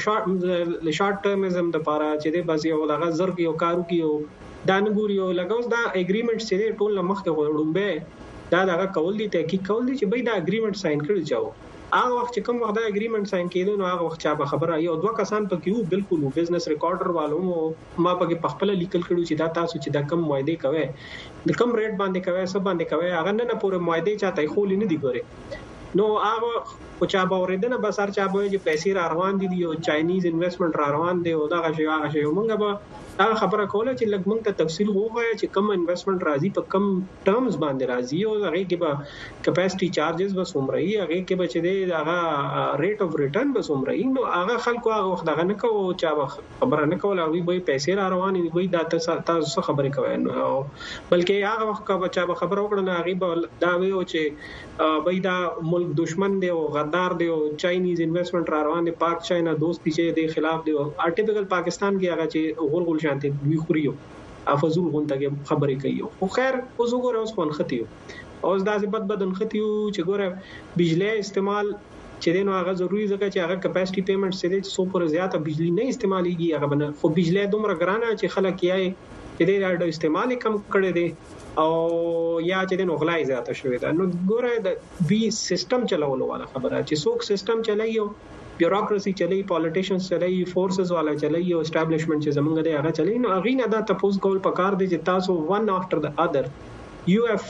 شارټ ټرمزم د پاره چې د بس یو دغه زر یو کارو کیو دانګوري یو لګوس دا اګریمنٹ چې ټول مخکې غوړمبه دا دغه کول دي تحقیق کول دي چې به دا اګریمنٹ ساين کړی چاو هغه وخت چې کوم وخت دا اګریمنٹ ساين کېدو نو هغه وخت چا به خبره یو دوه کسان پکې وو بالکل بزنس ریکارډر والو ما پکې پخپل لیکل کړو چې دا تاسو چې دا کم معاهده کوي د کم ریټ باندې کوي سب باندې کوي هغه نه پوره معاهده چاته خو نه دی ګوره نو هغه او چا به اوریدنه بس هر چا به چې پیسې را روان دي او چاینیز انویسټمنٹ را روان دی او دا هغه مونږ به دا خبره کوله چې لږ مونږ ته تفصیل وغواړي چې کم انویسټمنٹ راځي په کم ټرمز باندې راځي او هغه کې به کیپاسټي چارجز به څومره وي هغه کې به چې دی هغه ریټ اف ریټرن به څومره وي نو هغه خلکو هغه وخت دغه نه کوو چا خبره نه کوله وي به پیسې را روان دي وي دا تاسو خبرې کوي نو بلکې هغه وخت کا چا خبره وکړه نه هغه به دا ویو چې وي دا ملک دشمن دی او غدار دی او چاینیز انویسټمنٹ را روان دي پاک چاینا دوستی چې د خلاف دی او ارټیکل پاکستان کې هغه چې غول شانتي دوی خوريو افزول غونټه خبرې کوي خو خیر اوس وګوره اوس خون ختیو اوس داسې بدن ختیو چې ګوره بجلی استعمال چې دینو هغه ضروری ځکه چې هغه کیپاسټي پیمنټ سره 100 پر زیاته بجلی نه استعماليږي هغه بنه خو بجلی دومره ګرانه چې خلک یې چې د استعمال کم کړي دي او یا چې د نغلای زیاته شوې ده نو ګوره د بي سیستم چلولو والا خبره چې څوک سیستم چلایو بیوروکراسي چلی پالیټیشنز چلی فورسز والا چلی او اسټابلیشمنت چې زمونږ د هغه چلی نو اغه نه دا تاسو کول پکار دي چې تاسو one after the other you have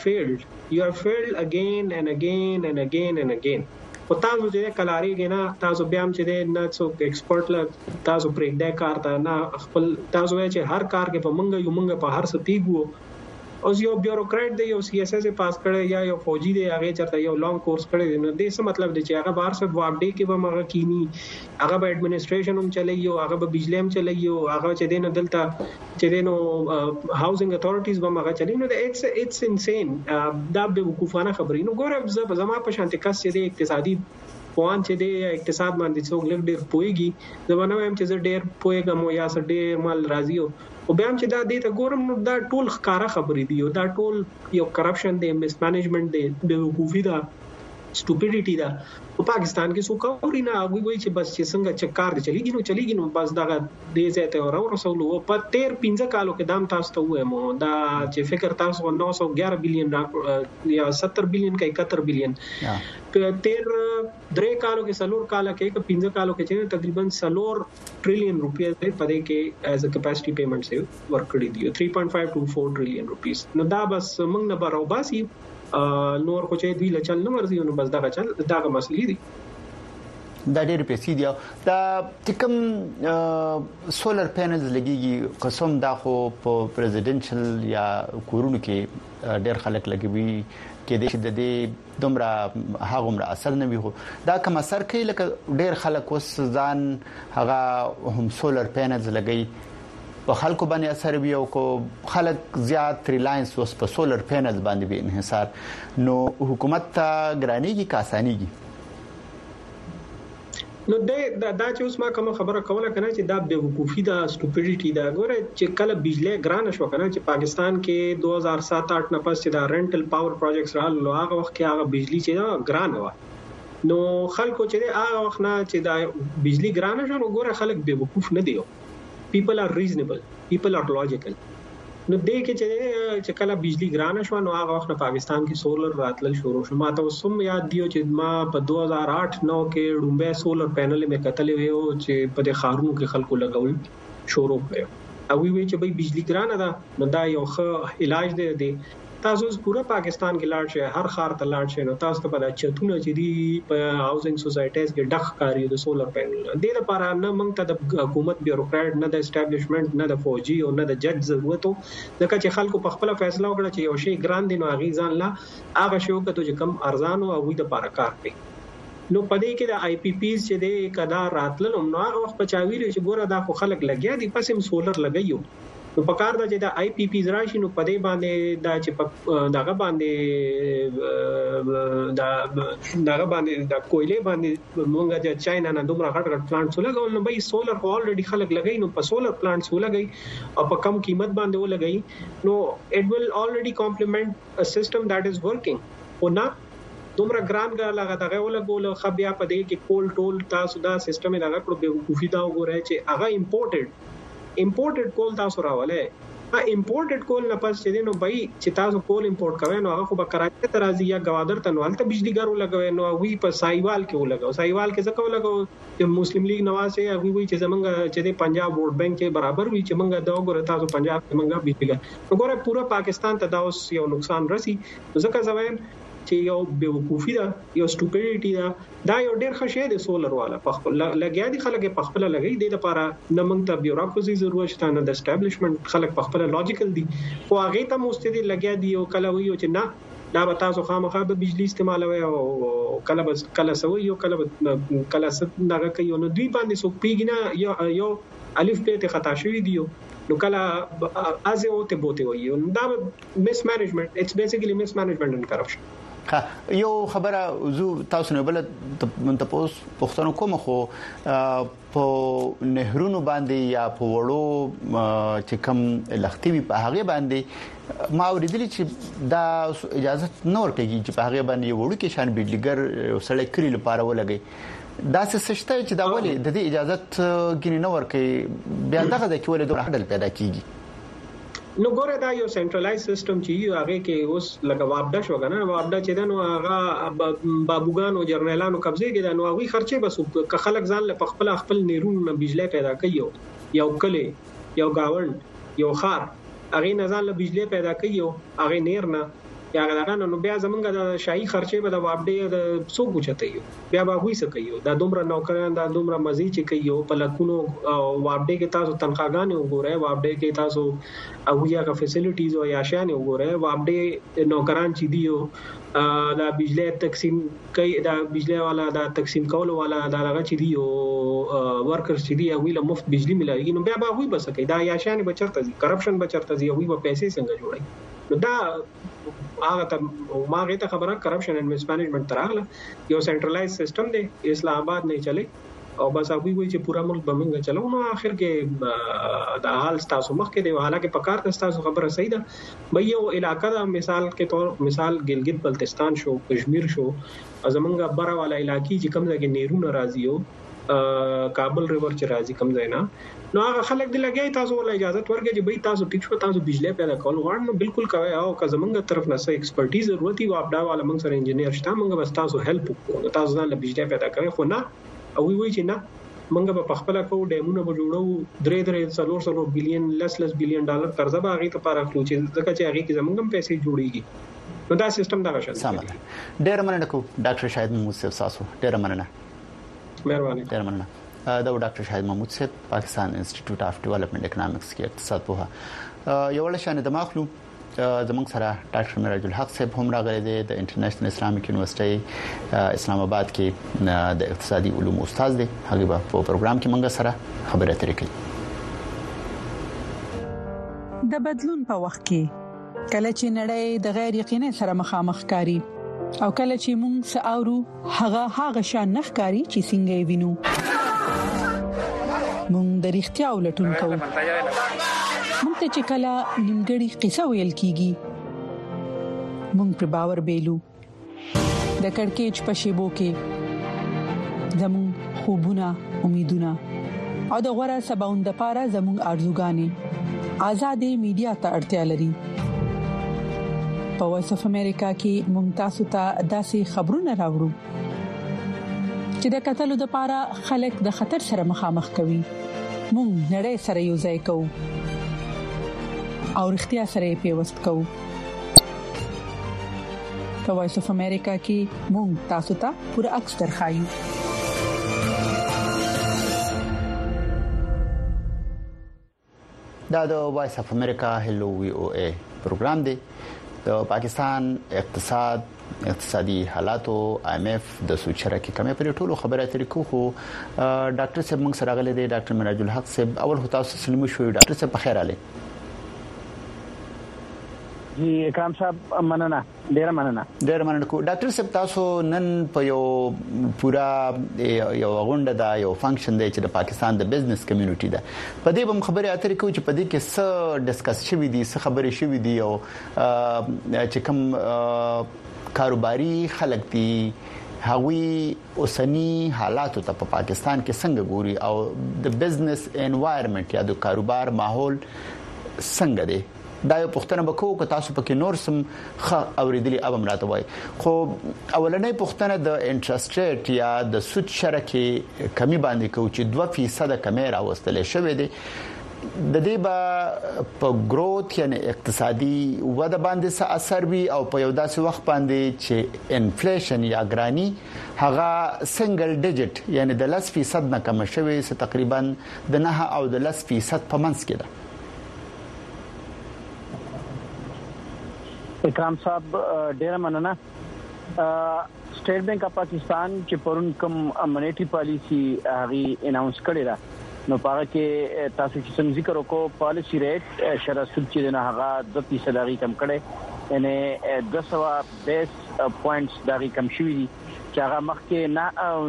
failed again and again and again and again او تاسو چې کلاري غنا تاسو بیا هم چې نه څوک ایکسپرټ لا تاسو پرېږ د کار ته نه خپل تاسو چې هر کار کې په مونږ په هر ستیګو او یو بیوروکرات دی یو سی ایس ایس پاس کړي یا یو فوجي دی هغه چرته یو لانګ کورس کړي نو دې څه مطلب دی چې هغه بهر څخه واپ ډے کې به مغه کینی هغه به اډمنسټریشن هم چلایو هغه به بجلی هم چلایو هغه چې دینه دلته چې دینو هاوسنګ اتھارټیز به مغه چلی نو اټس انسین دا به وقوفانه خبرې نو ګوره زما په شانتي کس چې د اقتصادي پوان چې د اقتصاد باندې څوک لږ ډېر پويږي زمونه هم چې زه ډېر پويګم یا سر ډېر مال راځي او بیا هم چې دا دې ته ګورم نو دا ټول ښکارا خبرې دي او دا ټول یو کرپشن دی مس مینجمنت دی د وقوفي دا سټوپیډیټي دا په پاکستان کې څوک اوري نه هغه وایي چې بس چې څنګه چکار دي چلیږي نو بس دا دې ځای ته ورو رسول او په 13-15 کالو کې دام تاسو ته وې مو دا چې فکر تاسو 911 بلین یا 70 بلین کې 71 بلین په 13 کالو کې سلور کال کې 15 کالو کې چې تقریبا سلور ټریلیون روپیا په دې کې ایز ا کیپاسټي پیمنټ سیو ورکړي دي 3.5 to 4 ټریلیون روپیس نو دا بس موږ نه برابر باسي نور خو چې دوی لچل نه ورزي نو بس دا چل داغه مسلې دي دا ډېر پیسې دی دا تکم سولر پینلز لګيږي قسم دا خو په پریزیدنشل یا کورونو کې ډېر خلک لګوي کې د دې دومره هغه اثر نه وي دا کوم اثر کوي لکه ډېر خلک وس ځان هغه هم سولر پینلز لګي په خلکو باندې اثر وي او کو خلک زیات ریلاینس وس په سولر پینل باندې به انحصار نو حکومت ته ګرانیږي کا اسانيږي نو دا چې اوس ما کوم خبره کوله کنه چې دا به وقوفي دا سټوپیډیټي دا ګوره چې کله بجلی ګران شو کنه چې پاکستان کې 2007-8 نه پس چې دا رینټل پاور پروجیکټس راغلو هغه وخت کې هغه بجلی چې ګران و نو خلکو چې هغه وخت نه چې دا بجلی ګران شو نو ګوره خلک به وقوف نه دیو people are reasonable people are logical نو دې کې چې کله بجلی ګران شو نو هغه وخت پاکستان کې سولر راتل شروع شو ما ته سم یاد دیو چې ما په 2008-9 کې ډومبه سولر پینل مې کتلې وو چې په خارونو کې خلکو لګول شروع کړو او وی چې به بجلی ګران ده نو دا یو ښه علاج دی تاسو پورا پاکستان کې لاړ شئ هر خار ته لاړ شئ نو تاسو ته پته چتونه چې دی په هاوسنګ سوسایټیز کې ډخ کاری د سولر پینل د لپاره نه موږ ته د حکومت بیوروکرات نه د اسټابلیشمنت نه د فوجي او نه د جج ضرورت ځکه چې خلکو په خپل فیصله وکړه چې یو شی ګران دي نو هغه ځان لا هغه شی وکړو چې کم ارزان او د لپاره کار کوي نو پدې کې د آی پی پیز چې د کدا راتل نو هغه وخت په چاویل چې ګوره دا خو خلک لګیا دي پسې سولر لګیو نو په کار دا چې د آی پی پیز راشي نو پدې باندې دا چې دغه باندې د کویلې باندې مونږه چې چاینا نه دومره غټ پلانټس ولګول نو به سولر الریډي خلک لګای نو په سولر پلانټس ولګای او په کم قیمت باندې ولګای نو اټ ویل الریډي کمپلیمنٹ ا سیستم دیٹ از ورکنګ او نه دومره ګران غاله دغه ولګول خو بیا په دې کې کول ټول تاسو دا سیستم دغه کړو به وقوفي دا وګورئ چې هغه امپورټډ کول تاسو راولې امپورټډ کول نه پس چې نو بای چې تاسو کول امپورټ کوئ نو هغه خو به کراچي ته راځي یا گوادر ته نو هلته بجلیګر ولګوي نو وی په سایوال کې ولګو سایوال کې څه ولګو چې مسلم لیگ نواز یې هغه وی چې زمونږ چې د پنجاب ووټ بانک کې برابر وی چې مونږ دا وګورئ تاسو پنجاب کې مونږه بجلیګر وګورئ پورا پاکستان ته دا اوس یو نقصان رسی ځکه زوین چې یو بیوقوفي ده یو سټوپیډیټي ده دا یو ډېر ښه شی دی سولر والا په خپل لګیا دي خلک په خپل لګي د لپاره نه موږ ته بیوروکراسي ضرورت شته نه د اسټابلیشمنت خلک په خپل لاجیکل دي خو هغه ته مستدي لګیا دي او کله ویو چې نه دا به تاسو خامخا به بجلی استعمالوي او کله سوي یو کله څنګه کوي نو دوی باندې سو پیګنه یو الف به ته خطا شوی دی نو کله از او ته بوته وي دا مس مانجمنت اټس بیسیکلی مس مانجمنت اند کرپشن یو خبره زو تاسو نه بل تاسو پښتنو کوم خو په نهرونو باندې یا په وړو چې کم لختي په هغه باندې ما اوریدلی چې دا اجازه نه ورکړي چې په هغه باندې وړو کې شان بجلیګر سړی کړی لپاره ولګي دا څه سشته چې دا ولې د دې اجازه ګینه نه ورکړي بیا دغه د کولې دوه حل پیدا کیږي نو ګوره دا یو سنټرلایز سیستم چې هغه کې اوس لکه وابډا شو کنه وابډا چې دا نو هغه بابوګانو جرنالانو قبضه کې دا نو هغه خرچه بس خلک ځان له خپل نیرون بجلی پیدا کوي یو کلی یو گاوند یو خار هغه نه ځان له بجلی پیدا کوي هغه نیر نه یا هغه نو بیا زمونږ د شاهي خرچه به د وابډې د څوک بچته بیا به وې سکيو دا دومره نوکران دا دومره مزي چې کوي په لکونو وابډې کې تاسو تنخواګانې وګورئ وابډې کې تاسو او یاغه فیسیلیټیز او یاشان وګورئ وابډې نوکران چې دیو دا بجلی تقسیم کوي دا بجلی والا دا تقسیم کول والا دا هغه چې دیو ورکرز چې دی ویله مفت بجلی ملایي نو بیا به وې بس کوي دا یاشان بچرته دي کرپشن بچرته دي وې په پیسې څنګه جوړي نو دا هغه ته ماغه ته خبره کرپشن اینڈ مس مینجمنت تراغله یو سنټرلایز سیستم دی اسلام آباد نه چلی او بس هغه وی چې پورا ملک بمنګ چلو نو اخر کې د حال تاسو مخ کې دی حالانکه پکار تاسو خبره صحیح ده مې یو علاقہ دا مثال کې طور مثال ګلګت بلتستان شو کشمیر شو زمونږ بره والا علاقې چې کم ځای کې نیرو ناراضیو کابل ریور چې راځي کم ځای نه نو هغه خلک دی لګي تاسو ول اجازه ورکړي چې به تاسو ټیک شو تاسو بجلی پیدا کول غواړئ نو بالکل کوي او که زمونږ طرف نه څه ایکسپرټیز ضرورت وي واپډا والا موږ سره انجینیر شته موږ بس تاسو هیلپ وکړو تاسو ځان له بجلی پیدا کوي خو نه او وی چې نه موږ په خپل کو ډیمونه به جوړو 3.4 بلین لس بلین ډالر قرضه به هغه ته پاره کړو چې ځکه چې هغه کې زمونږ پیسې جوړيږي نو دا سیستم دا شته سمه ډیر مننه کو ډاکټر شاهد محمود صاحب تاسو ډیر مننه مهرباني ډیر مننه دا ډاکټر شاهد محمود صاحب پاکستان انسټیټیوټ اف ډیولپمنٹ اکونومکس کې اقتصاد پوها یو له شان د ماخلو زمونږ سره ډاکټر میراج الحق صاحب هم راغلي دي د انټرنیشنل اسلامیک یونیورسيټي اسلام آباد کې د اقتصادي علوم استاد دي هغه په پروګرام کې موږ سره خبرې اترې کوي د بدلون په وخت کې کله چې نړۍ د غیر یقیني سره مخامخ کاری او کله چې موږ ساورو هغه شان نخکاری چې څنګه وینو موږ د اړتیا ولټون کوو موږ ته چې کله نیمګړی قصه ویل کیږي موږ پر باور بیلو د کڑکېچ په شیبو کې زموږ خوبونه امیدونه او د غوړه سباوند لپاره زموږ ارزوګانې آزادې میډیا ته اړتیا لري په وایس اف امریکا کې ممتاز ته داسې خبرونه راوړو چې د قتل لپاره خلک د خطر سره مخامخ کوي موږ نړۍ سره یو ځای کوو او اړتیا سره پیوست کوو په وایس اف امریکا کې موږ تاسو ته پوره عکس درخایو دا د وایس اف امریکا هلو وی او ای پروګرام دی د پاکستان اقتصادي حالاتو ایم اف د سوچره کې کمې پر ټولو خبره اترې خو ډاکټر صاحب موږ سره غلې دي ډاکټر میراج الحق صاحب اول هو تاسو سلمو شو ډاکټر صاحب بخیر علي جی اکرام صاحب مننه ډیر مننه کو ډاکټر صاحب تاسو نن په یو پورا یو غونډه دا یو فنکشن دی چې د پاکستان د بزنس کمیونټي ده په دې بم خبره اترې کو چې په دې کې څه ډیسکس شوی دي څه خبرې شوی دي او چې کوم کاروباري خلک دي هغوی اوسنی حالاتو ته په پاکستان کې څنګه ګوري او د بزنس انوایرنمنت یا د کاروبار ماحول څنګه دی دا یو پوښتنه وکړو که تاسو پکې نور سم اوریدلی ابم راته وای خو اولنې پوښتنه د انټرست ریټ یا د سود شرکې کمی باندې کو چې 2% کمی راوستل شوې دي د دې با په گروث یعنی اقتصادي وده باندې څه اثر وي او په یو داسې وخت باندې چې انفلیشن یا ګرانی هغه سنگل ډیجټ یعنی د 10% نه کم شوی څه تقریبا د 9 او د 10% په منځ کې ده اکرام صاحب ډیر مننه سټیټ بانک اف پاکستان چې پرون کوم منیټری پالیسی هغه اناونس کړی را نو پاره کې تاسو چې څنګه ذکر وکړو پالیسی ریټ شرط سود چې نه هغه 2% دغه کم کړي یعنی 220 پوینټس دغه کم شوی دي چې هغه مخکې نه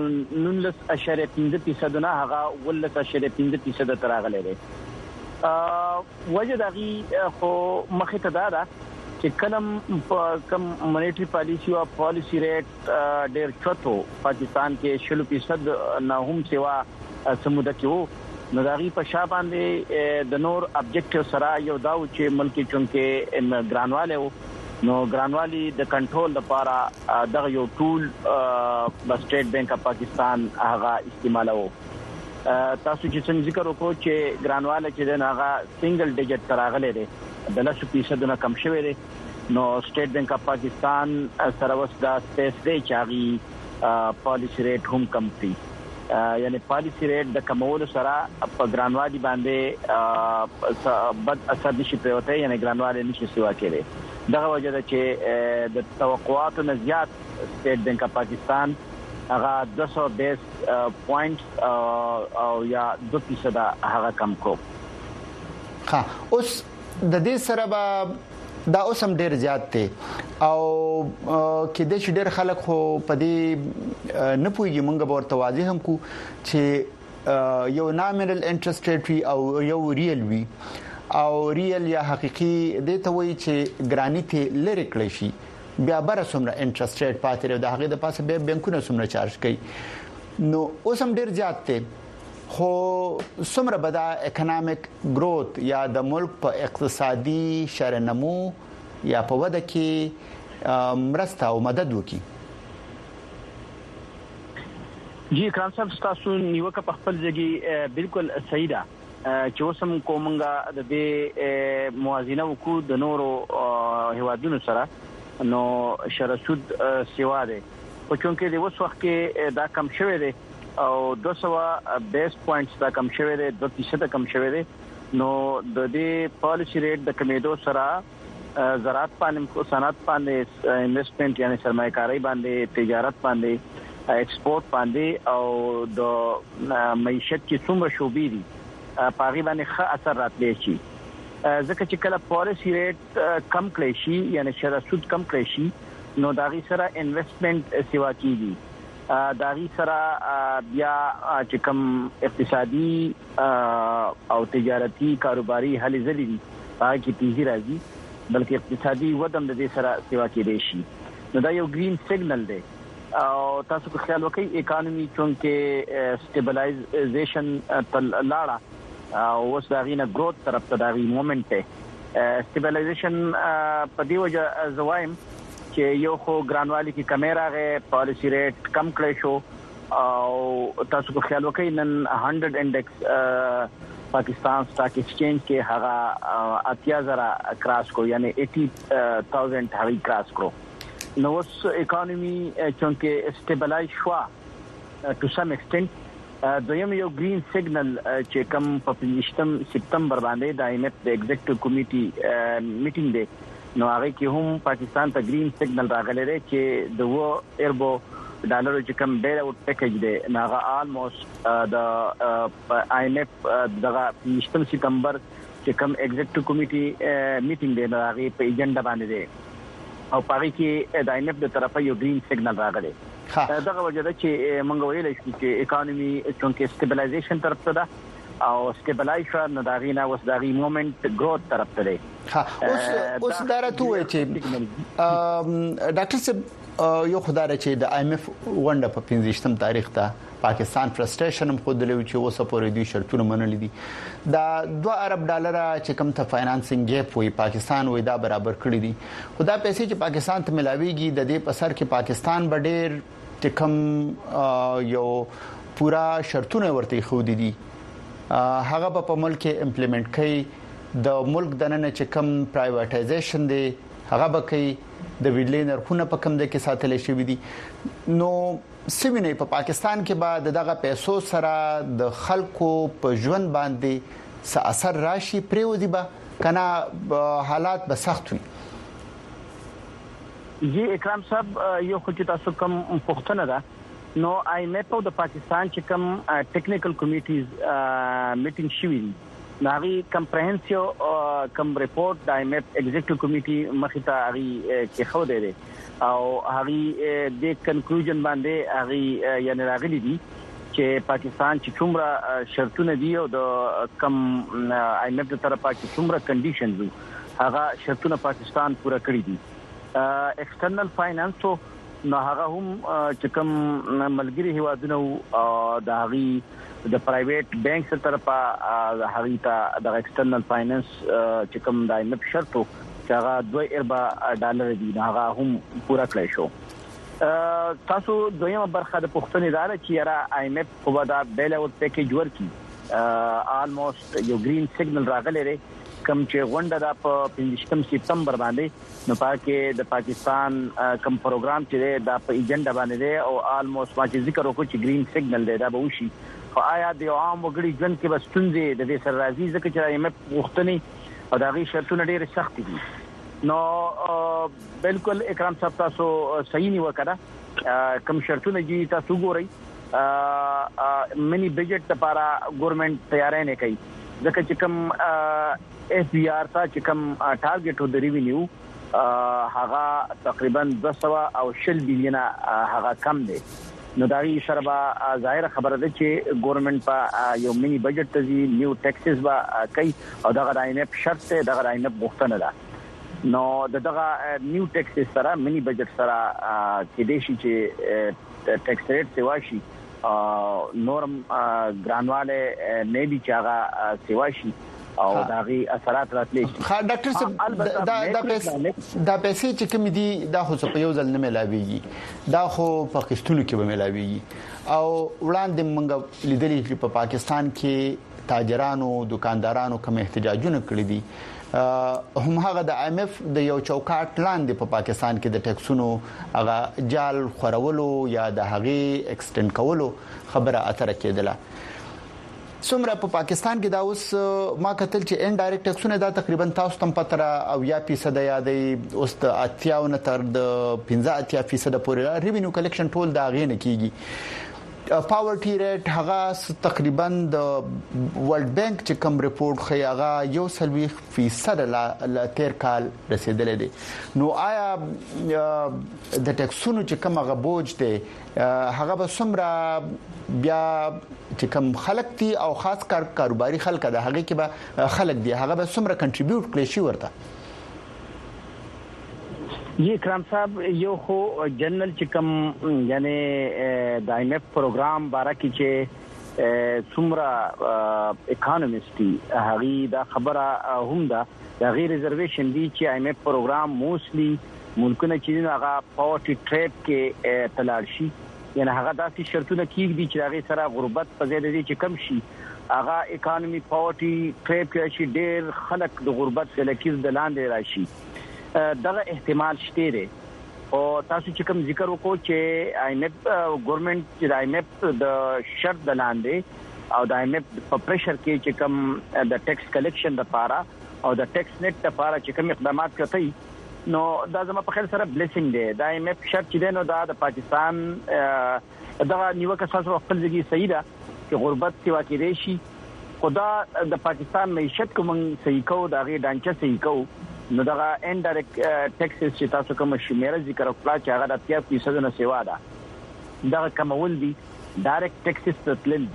19.5% نه هغه 19.5% تر هغه لري وجه دغه خو مخه ته دا چې کلم کم منیټری پالیسی او پالیسی ریټ ډېر چوتو پاکستان کې 60% نه هم سیوا سموده کې وو نو دغه په شا باندې د نور ابجیکټیو سره یو داو چې ملکی چونکه ګرانواله وو نو ګرانوالي د کنټرول لپاره دغه یو ټول سټیټ بانک اف پاکستان هغه استعمالو تاسو چې څنګه ذکر وکړو چې ګرانواله چې هغه سنگل ډیجټ تراغله لري د 10% نه کم شوی دی نو سټیټ بانک اف پاکستان سره وسدا سپیس دی چې هغه پالیسی ریټ هم کم کړي یعنی پالیسی ریټ د کمولو سره په ګرانوالي باندې بد اثر نشي پروته یعنی ګرانوالي نشي سوا کېږي دغه وجه ده چې د توقعاتو نه زیات سټیټ بانک اف پاکستان هغه 220 پوینټس او یا 2% هغه کم کو ها اوس د دې سره به دا اوسم ډیر زیات دی او کې د ډیر خلک خو په دې نه پويږي مونږ به ورته واضح هم کو چې یو نامینل انټرست ریټ او یو ریل وی او ریل یا حقيقي د ته وایي چې ګرانی ته لری کړی شي بیا بر سمره انټرست ریټ پاتې د هغه د پاسه به بانکونه سمره چارج کوي نو اوسم ډیر زیات دی خو سمره بدا اکونومیک گروث یا د ملک په اقتصادي شرنمو یا په وده کې مرسته او مدد وکي جی کرام صاحب تاسو نیوکه په خپل ځای بالکل صحیح ده چې وسم کومنګا د دې موازنه وکړو د نورو هوادونو سره نو شرسود سیوا ده په چونکه د اوس وخت کې دا کم شوی دی او 220 پوینټس دا کم شوی دی 2% کم شوی دی نو د دې پالیسی ریټ د کمیدو سره زراعت باندې صنعت باندې انویسټمنټ یعنی سرمایه‌کاري باندې تجارت باندې ایکسپورت باندې او د معیشت کې څومره شوبې دي پاغي باندې ښه اثر راتلی شي ځکه چې کله پالیسی ریټ کم کړي شي یعنی شرسود کم کړي شي نو داغي سره انویسټمنټ سیوا کیږي داغي سره بیا چې کوم اقتصادي او تجارتي کاروباري هلې ځلې دي هغه کې تیزی راځي بلکې اقتصادي ودم د دې سره سیوا کېدای شي نو دا یو گرین سیګنل دی او تاسو کو خیال وکړئ اکانومي چونکه سټیبلایزیشن لاړه او اوس دا غینه گروث طرف ته دا غي مومنت ته سټیبلایزیشن په دی وجه زوایم چې یو خو ګرانوالي کې کیمرا غه پالیسی ریټ کم کړی شو او تاسو کو خیال وکړئ نن 100 انډیکس پاکستان سٹاک ایکسچینج کې هغه 80,000 کراس کو یعنی 80,000 هغه کراس کو نو اوس اکانومي چونکه سټیبلایز شو ټو سم ایکسټنټ دویم یو گرین سیګنل چې کوم په 15 سپتمبر باندې د IMF د ایگزیکټیو کمیټي میټینګ دی نو هغه کې هم پاکستان ته گرین سیګنل راغلی دی چې د و اربو ډالر چې کوم بیل اوټ پیکیج دی هغه آلموست د IMF دغه 15 سپتمبر چې کوم ایگزیکټیو کمیټي میټینګ دی هغه په ایجنډا باندې دی او پاره کې د IMF د طرفه یو گرین سیګنل راغلی دغه وجه ده چې موږ ویل چې اکانومي چونکه سټیبلایزیشن طرف ته ده او سټیبلایزر نه داغینا وس داغي مومنت ګروث طرف ته دی. اوس دارته وای چې ډاکټر صاحب یو خدای چې د ایم اف ونډه په 15م تاریخ ته پاکستان فرستریشن هم خود لوي چې اوسه پورې دوی شرطونه منلي دي. دا 2 ارب ډالر چې کوم ته فاینانسینګ ګیپ وي پاکستان وې دا برابر کړی دي. خدا پیسې چې پاکستان ته ملاويږي د دې په سر کې پاکستان بډیر چې کوم یو پورا شرطونه ورته خو دي هغه په ملک کې امپلیمنٹ کړي د ملک دننه چې کوم پرایویټایزیشن دی هغه به کوي د ویډلې نرخونه په کم د کې ساتل شي دي. نو سیمینه په پاکستان کې بعد دغه پیسو سره د خلکو په ژوند باندې څه اثر راشي پریودي به کنه حالات به سخت وي. جی اکرام صاحب یو خو چې تاسو کوم پښتنه ده نو آی ایم اف د پاکستان چې کوم ټیکنیکل کمیټیز میټینګ شوی ناغي کمپریهنسیو کم ریپورت د آی ایم اف ایگزیکټیو کمیټي مخته اغي کې خو دی او هغه د کنکلوژن باندې هغه یعنی راغلي دي چې پاکستان چې څومره شرطونه دي او د کم آی ایم اف طرفه چې څومره کنډیشنز هغه شرطونه پاکستان پورا کړی دي. ایکسټرنل فاینانس نو هغه هم چې کوم ملګری هیوادونه د هغه د پرایویټ بانک سره طرفه هغه ته د ایکسټرنل فاینانس چې کوم د آی ایم اف شرطو چې هغه 2 ارب ډالر دي هغه هم پورا کړی شو. تاسو دویمه برخه د پښتنې دار چې را آی ایم اف په ودا بیل اوټ پیکیج ورکی آلموست یو گرین سیګنل راغلی دی کوم چې غونډه د 15 سپتمبر باندې نو پاکه د پاکستان کوم پروګرام چې د په ایجنډا باندې دی او آلموست ما چې ذکر وکړو چې گرین سیګنل دی دا به وشي. خو آیا د عام وګړي ژوند کې بس ستونزې د دې سر راځي ځکه چې آی ایم اف غوښتنې او دا غي شرطونه ډېر سخت دي. نو بالکل اکرام صاحب تاسو صحیح نیو کړه کوم شرطونه دي تاسو ګورئ منی بجټ لپاره ګورنمنت تیارې نه کوي ځکه چې کوم اف بي آر تا چې کوم ټارګټ د ریوینیو هغه تقریبا 220 بلین هغه کم دی. نو دا یې سره ظاهر خبره ده چې ګورنمنت په یو منی بجټ ته نیو ټیکسز با کوي او دا غواړي نه شرط ده دا غواړي نه بوختنه ده. نو دغه نیو ټیکسز سره منی بجټ سره کې د شي چې ټیکس ریټ سیواشي نورم ګرانواله نه دي چې هغه سیواشي او داغي اثرات راتلی. ډاکټر صاحب دا پیسې چې کوم دي دا خو په یو ځل نه ملاويږي دا خو پاکستان کې به ملاويږي او وړاندې موږ لیدلې چې په پاکستان کې تاجرانو دکاندارانو کوم احتجاجونه کړی دي هم هغه د ایم اف د یو چوکاټ لاندې په پاکستان کې د ټیکسونو هغه جال خورولو یا د هغه ایکسټند کولو خبره اتره کېدله. څومره په پاکستان کې دا اوس ما کتل چې ان ډایرکټ ټیکسونه دا تقریبا تاسو تم پتره او یا فیصد یادې اوس د 80 تر د 15% پورې ریوینیو کلیکشن ټول دا غي نه کیږي. پاورټی ریټ هغه تقریبا د ورلد بانک چې کوم ریپورت خي هغه 1% لا تیر کال رسیدلې دي. نو آیا د ټیکسونو چې کوم هغه بوج دی هغه به څومره بیا چې کوم خلک دي او خاص کاروباري خلک ده هغه کې به خلک دي هغه به څومره کنټریبیوټ کړي شي ورته. یہ کرام صاحب یو خو جنرل چې کوم یعنی د آی ایم اف پروګرام باره کې چې څومره اکانومیسټي هغه دا خبره هم ده د غیر ریزرویشن دي چې آی ایم اف پروګرام موستلی ملکونه چې هغه پاورټی ټریپ کې تلل شي یعنی هغه داسې شرطونه کیږي چې هغه سره غربت په زیاده دي چې کم شي هغه اکانومي پاورټی ټریپ کې شي ډېر خلک د غربت لکیز د لاندې راشي. دغه احتمال شته دی او تاسو چې کوم ذکر وکړو چې آی ایم اف ګورنمنت چې آی ایم اف د شرط د لاندې او د آی ایم اف په پریشر کې چې کوم د ټیکس کلیکشن لپاره او د ټیکس نیټ لپاره چې کوم اقدامات کوي نو دا زما په خیال سره بلیسینګ دی. د آی ایم اف شرط چې نو دا د پاکستان دغه نیوکه تاسو خپل ځای صحیح ده چې غربت سیوا کې دی شي خدا د پاکستان معیشت کوم صحیح کو دا غي ډانچه صحیح کو نو دا انډایرکټ ټیکسز چې تاسو کوم شمیره ذکر وکړه چې هغه د 30% نه سیوا ده دا کومول دي ډایرکټ ټیکسز تل دي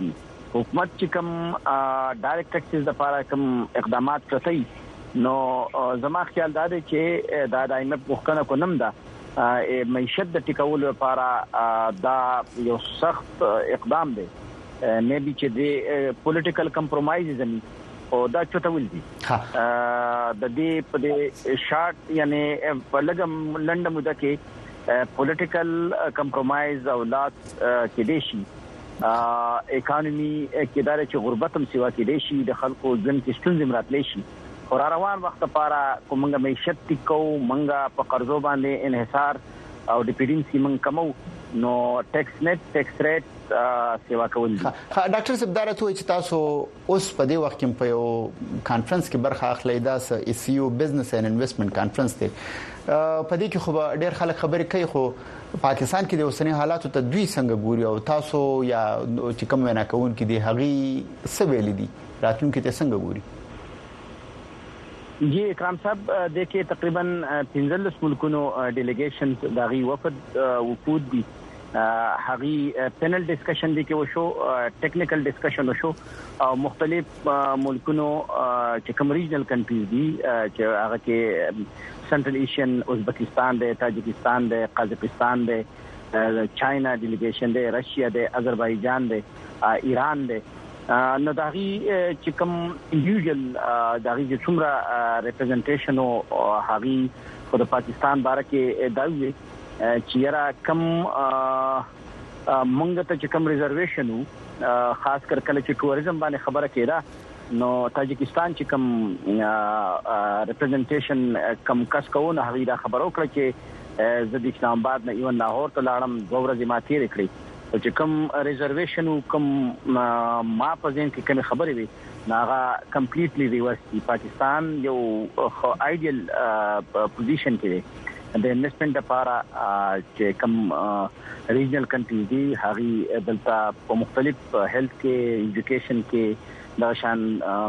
حکومت چې کوم ډایرکټ ټیکسز د لپاره کوم اقدامات کوي نو زما خیال دا دی چې دا د IMF غوښتنه کوم ده معیشت د ټیکولو لپاره دا یو سخت اقدام دی مېبي چې د پولیټیکل کمپرمایز زمي او دا چټول دي د دې په شارټ یعنی په لګم لنډه موده کې پولیټیکل کمپرمایز او لات کې دي شي اکانومي کې دا چې غربت هم سیوا کې دي شي د خلکو ژوند کې ستونزې مراتلې شي اور روان وخت لپاره کومه معیشت ټیکو منګه په قرضو باندې انحصار او ډیپندنسي من کمو نو ټیکس نیټ ټیکس ریټ سیوا کول دي. ډاکټر صاحب دا راته چې تاسو اوس په دې وخت کې په یو کانفرنس کې برخه اخلي دا ECU بزنس اینڈ انویسټمنټ کانفرنس دی په دې کې خو ډېر خلک خبرې کوي خو پاکستان کې د اوسنی حالاتو ته دوی څنګه ګوري او تاسو یا چې کوم وینا کوون کې دی هغه څه ویل دي راتلونکي ته څنګه ګوري؟ جی اکرام صاحب دیکھیے تقریبا 15 ملکونو ډیلیګیشنز داغي وفد وفود دي هغه پینل ډسکشن دي کې وشو ټیکنیکل ډسکشن وشو او مختلف ملکونو چې کوم ریجنل کنټریز دي چې هغه کې سنټرل ایشین ازبکستان دی تاجکستان دی قزاقستان دی چاینا ډیلیګیشن دی رشیا دی آذربایجان دی ایران دی نو داغي چې کوم انډیویډوال داغي چې څومره ریپرزنټیشن او هغه خو د پاکستان باره کې داوی چې را کم مونږ ته چې کوم ریزرویشن خاص کر کله چې ټوریزم باندې خبره کیده نو تاجکستان چې کوم ریپرزنټیشن کم کس کوونه هغه دا خبرو کړ چې زه د اسلام آباد نه ایون لاهور ته لاړم 2 ورځې ما تیر کړې چې کوم ریزرویشن کوم ما په ځین کې کوم خبرې وي ناغه کمپلیټلی ریورس دی پاکستان یو آیډیل پوزیشن کې دی د انویسټمنټ لپاره چې کوم ریجنل کنټریز دي هغه دلته په مختلف هیلث کې ایجوکیشن کې دا شان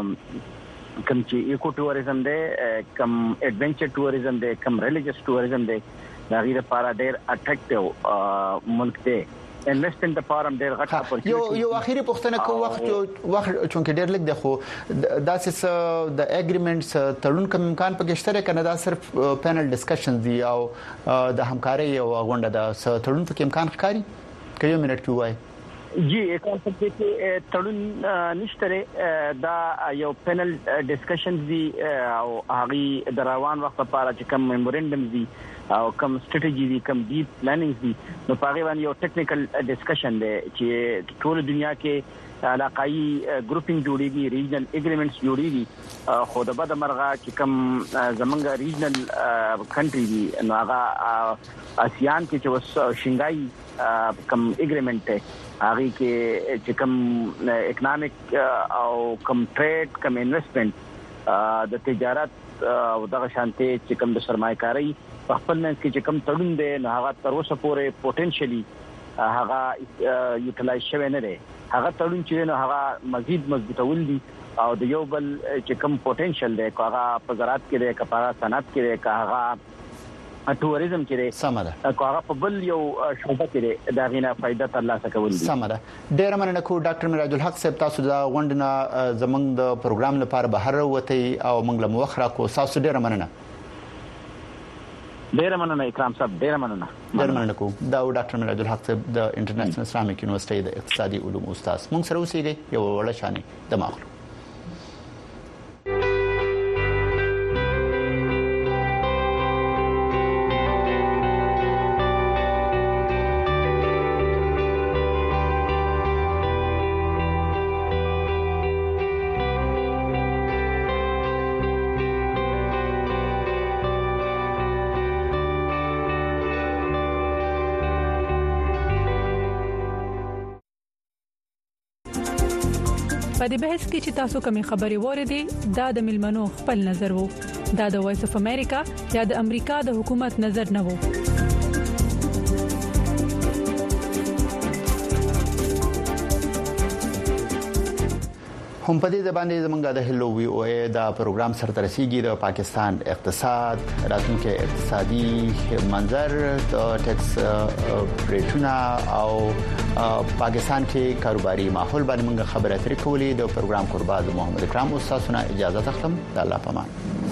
کوم چې ایکو ټوریزم دی کوم ایڈونچر ټوریزم دی کوم ریلیجیس ټوریزم دی دا غیر لپاره ډېر اټریکټیو ملک دی انویسټمنټ لپاره ډېر غټ اپورچونټی یو اخیری پوښتنه کوم وخت چونکه ډېر لږ د خو داسې د اګریمنټس تړون کوم امکان پکې شته کنه دا صرف پینل ډسکشن دی او د همکاري او غونډه د تړون پکې امکان ښکاري کيو منټ کې وای جی اکان څه کې تړون نشته دا یو پینل ډسکشن دی او هغه د روان وخت لپاره چې کوم میمورندم دی او کوم سټریټجی دی کوم ډیپ پلانینګ دی نو پاره باندې یو ټیکنیکل ډسکشن دی چې ټول دنیا کې علاقائی ګروپینګ جوړیږي ریجنل اګریمنټس جوړیږي خو د بده مرغه چې کوم زمونږ ریجنل کنټری دی نو هغه آسیان کې چې وس شنګای کوم اګریمنټ هغه کې چې کوم اکونومیک او کوم ټریډ کوم انویسټمنټ د تجارت او دغه شانتي چې کوم د سرمایه‌کاري په خپل منځ کې چې کوم تړون دی نو هغه تر اوسه پورې پوتنشلی هغه یوټیلایز شوی نه دی هغه تړون چې نو هغه مزید مضبوطول دي او د یو بل چې کوم پوتنشل دی هغه په زراعت کې دی کپاره صنعت کې دی هغه ټوریزم کې دی سمره هغه په بل یو شوبه کې دی دا غینه فائدہ ترلاسه کول دي سمره ډیر مننه کو ډاکټر میراج الحق صاحب تاسو دا غونډه زمنګ د پروګرام لپاره بهر وته او موږ له موخره کو تاسو ډیر مننه اکرام صاحب ډیر مننه کو دا ډاکټر میراج الحق صاحب د انټرنیشنل اسلامیک یونیورسيټي د اقتصادي علوم استاد موږ سره اوسېږي یو وړه شانې د ماخلو په دې بحث کې چې تاسو کومې خبرې وریدي دا د ملمنو خپل نظر وو دا د وایس اف امریکا یا د امریکا د حکومت نظر نه وو هم په دې باندې زمونږ د هلو وی او ای دا پروګرام سره رسیدي د پاکستان اقتصاد راتلونکي اقتصادي منظر د ټیکس ریټونه او پاکستان کې کاروباري ماحول باندې موږ خبرې اترې کولې د پروګرام قربان محمد اکرام استاد سره اجازه تختم د الله پامان.